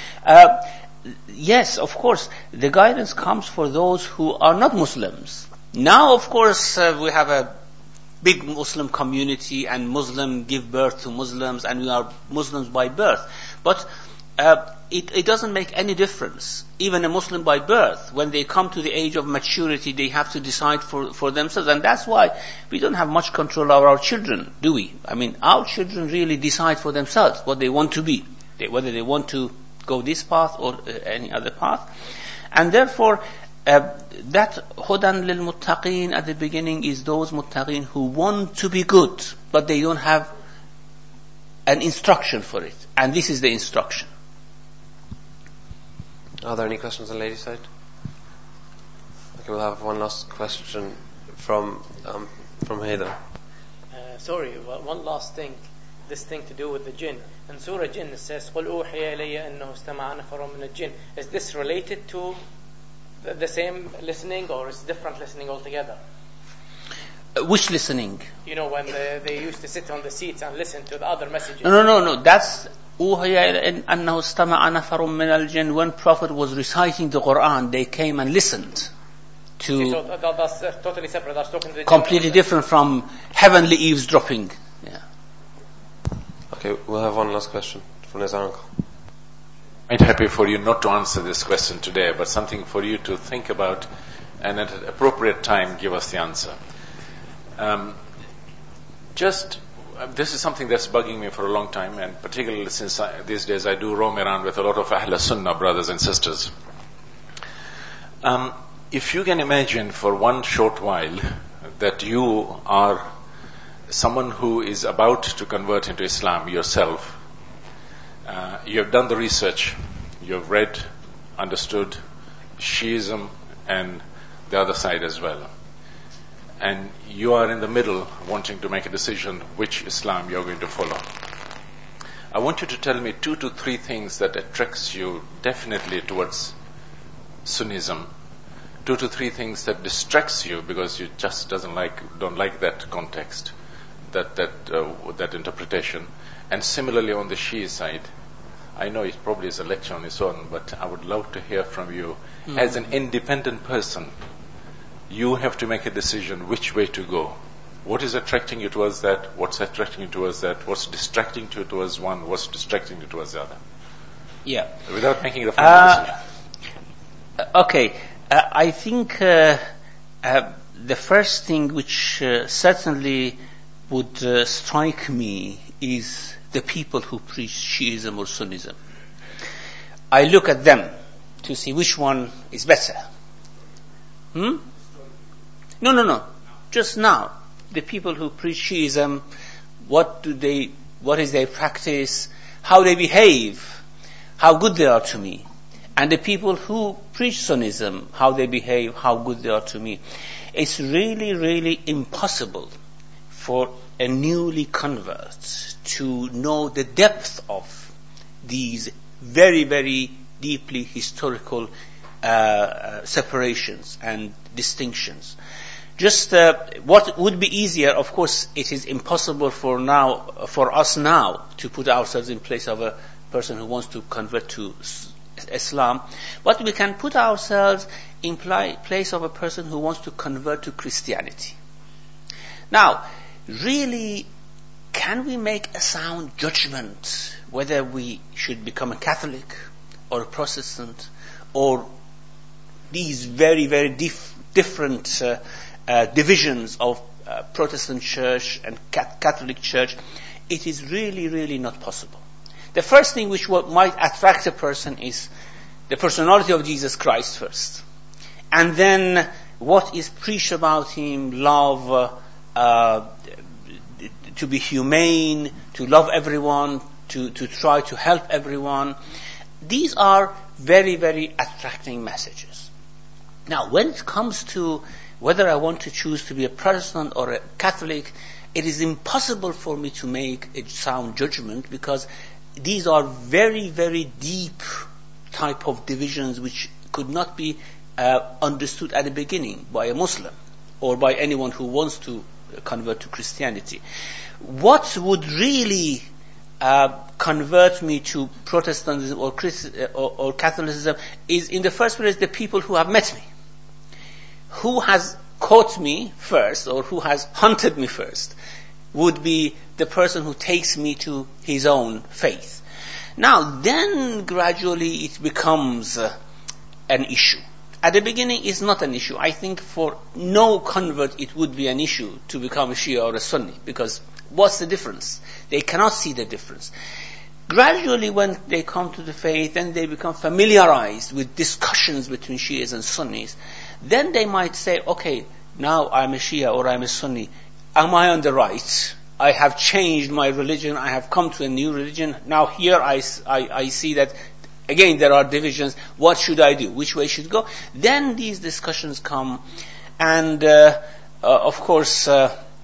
Yes, of course, the guidance comes for those who are not Muslims. Now, of course, we have a big Muslim community, and Muslims give birth to Muslims, and we are Muslims by birth. But it doesn't make any difference. Even a Muslim by birth, when they come to the age of maturity, they have to decide for themselves. And that's why we don't have much control over our children, do we? I mean, our children really decide for themselves what they want to be, whether they want to go this path or any other path. And therefore, that hudan lil muttaqin at the beginning is those muttaqin who want to be good, but they don't have an instruction for it. And this is the instruction. Are there any questions on the ladies' side? Okay, we'll have one last question from Haydar. Sorry, one last thing. This thing to do with the jinn. In Surah Jinn it says, قُلْ أُوحِيَ إِلَيَّ أَنَّهُ اسْتَمَعَ نَفَرٌ مِنَ الْجِنِّ. Is this related to the same listening, or is it different listening altogether? Which listening? You know, when they used to sit on the seats and listen to the other messages. No. That's أُوحِيَ أَنَّهُ اسْتَمَعَ نَفَرٌ مِنَ الْجِنِّ. When Prophet was reciting the Quran, they came and listened to. So that's totally separate. That's talking to the completely different from heavenly eavesdropping. Yeah. Okay, we'll have one last question from Nizar uncle. I'm happy for you not to answer this question today, but something for you to think about, and at an appropriate time give us the answer. This is something that's bugging me for a long time, and particularly since these days I do roam around with a lot of Ahl Sunnah brothers and sisters. If you can imagine for one short while that you are someone who is about to convert into Islam yourself, you have done the research, you have read, understood Shiism and the other side as well, and you are in the middle wanting to make a decision which Islam you are going to follow. I want you to tell me 2 to 3 things that attracts you definitely towards Sunnism, 2 to 3 things that distracts you because you just don't like that context, that interpretation. And similarly on the Shia side, I know it probably is a lecture on its own, but I would love to hear from you. As an independent person, you have to make a decision which way to go. What is attracting you towards that? What's attracting you towards that? What's distracting you towards one? What's distracting you towards the other? Yeah. Without making a final decision. Okay. I think the first thing which certainly would strike me is the people who preach Shiism or Sunnism. I look at them to see which one is better. No. Just now, the people who preach Shiism, what is their practice, how they behave, how good they are to me. And the people who preach Sunnism, how they behave, how good they are to me. It's really, really impossible for a newly convert to know the depth of these very, very deeply historical separations and distinctions. Just what would be easier, of course, it is impossible for us now to put ourselves in place of a person who wants to convert to Islam, but we can put ourselves in place of a person who wants to convert to Christianity. Now, really, can we make a sound judgment whether we should become a Catholic or a Protestant or these very, very different divisions of Protestant church and Catholic church? It is really, really not possible. The first thing which might attract a person is the personality of Jesus Christ first. And then what is preached about him, love, to be humane, to love everyone, to try to help everyone. These are very, very attracting messages. Now, when it comes to whether I want to choose to be a Protestant or a Catholic, it is impossible for me to make a sound judgment because these are very, very deep type of divisions which could not be understood at the beginning by a Muslim or by anyone who wants to convert to Christianity. What would really convert me to Protestantism or Catholicism is, in the first place, the people who have met me. Who has caught me first or who has hunted me first would be the person who takes me to his own faith. Now, then gradually it becomes an issue. At the beginning, it's not an issue. I think for no convert it would be an issue to become a Shia or a Sunni, because what's the difference? They cannot see the difference. Gradually, when they come to the faith, then they become familiarized with discussions between Shias and Sunnis. Then they might say, okay, now I'm a Shia or I'm a Sunni. Am I on the right? I have changed my religion. I have come to a new religion. Now here I see that, again, there are divisions. What should I do? Which way should go? Then these discussions come. And, of course,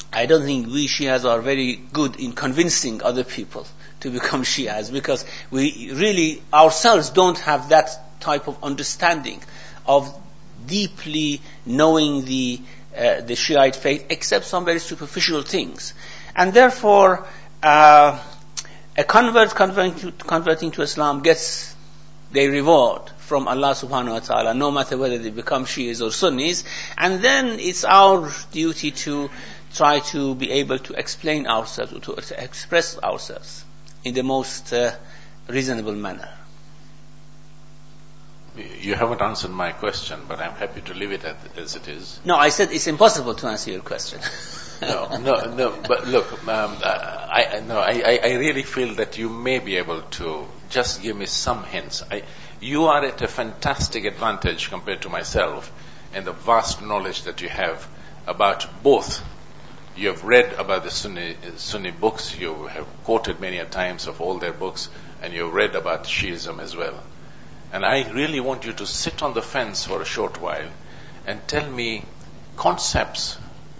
I don't think we Shias are very good in convincing other people to become Shias, because we really ourselves don't have that type of understanding of deeply knowing the Shiite faith, except some very superficial things. And therefore, a convert converting to Islam gets their reward from Allah subhanahu wa ta'ala, no matter whether they become Shias or Sunnis. And then it's our duty to try to be able to explain ourselves, or to express ourselves in the most reasonable manner. You haven't answered my question, but I'm happy to leave it as it is. No, I said it's impossible to answer your question. No. But look, I really feel that you may be able to just give me some hints. You are at a fantastic advantage compared to myself in the vast knowledge that you have about both. You have read about the Sunni books, you have quoted many a times of all their books, and you have read about Shiism as well. And I really want you to sit on the fence for a short while and tell me concepts,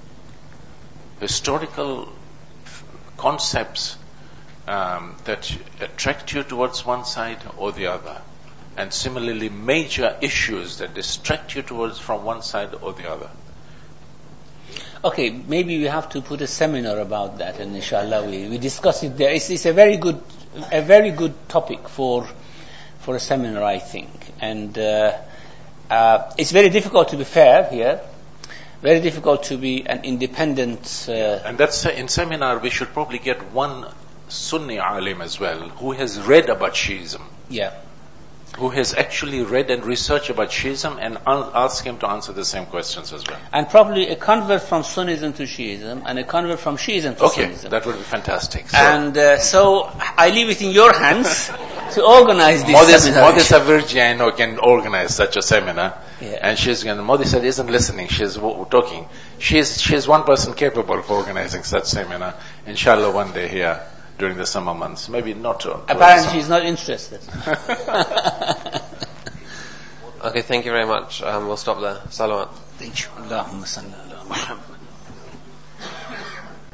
historical concepts that attract you towards one side or the other, and similarly major issues that distract you from one side or the other. Okay, maybe we have to put a seminar about that, and inshallah we discuss it there. It's a very good topic for a seminar, I think. And it's very difficult to be fair here, very difficult to be an independent. And that's in seminar we should probably get one Sunni alim as well, who has read about Shiism. Yeah. Who has actually read and researched about Shiism, and ask him to answer the same questions as well. And probably a convert from Sunnism to Shiism, and a convert from Shiism to Sunnism. Okay, that would be fantastic. So I leave it in your hands to organize this seminar. Modisa Virgi, I know, can organize such a seminar. Yeah. And Modisa isn't listening, she's talking. She's one person capable of organizing such seminar. Inshallah, one day here during the summer months. Maybe not. Apparently she's not interested. Okay, thank you very much. We'll stop there. Salawat. Thank you. Allahumma salli ala Muhammad.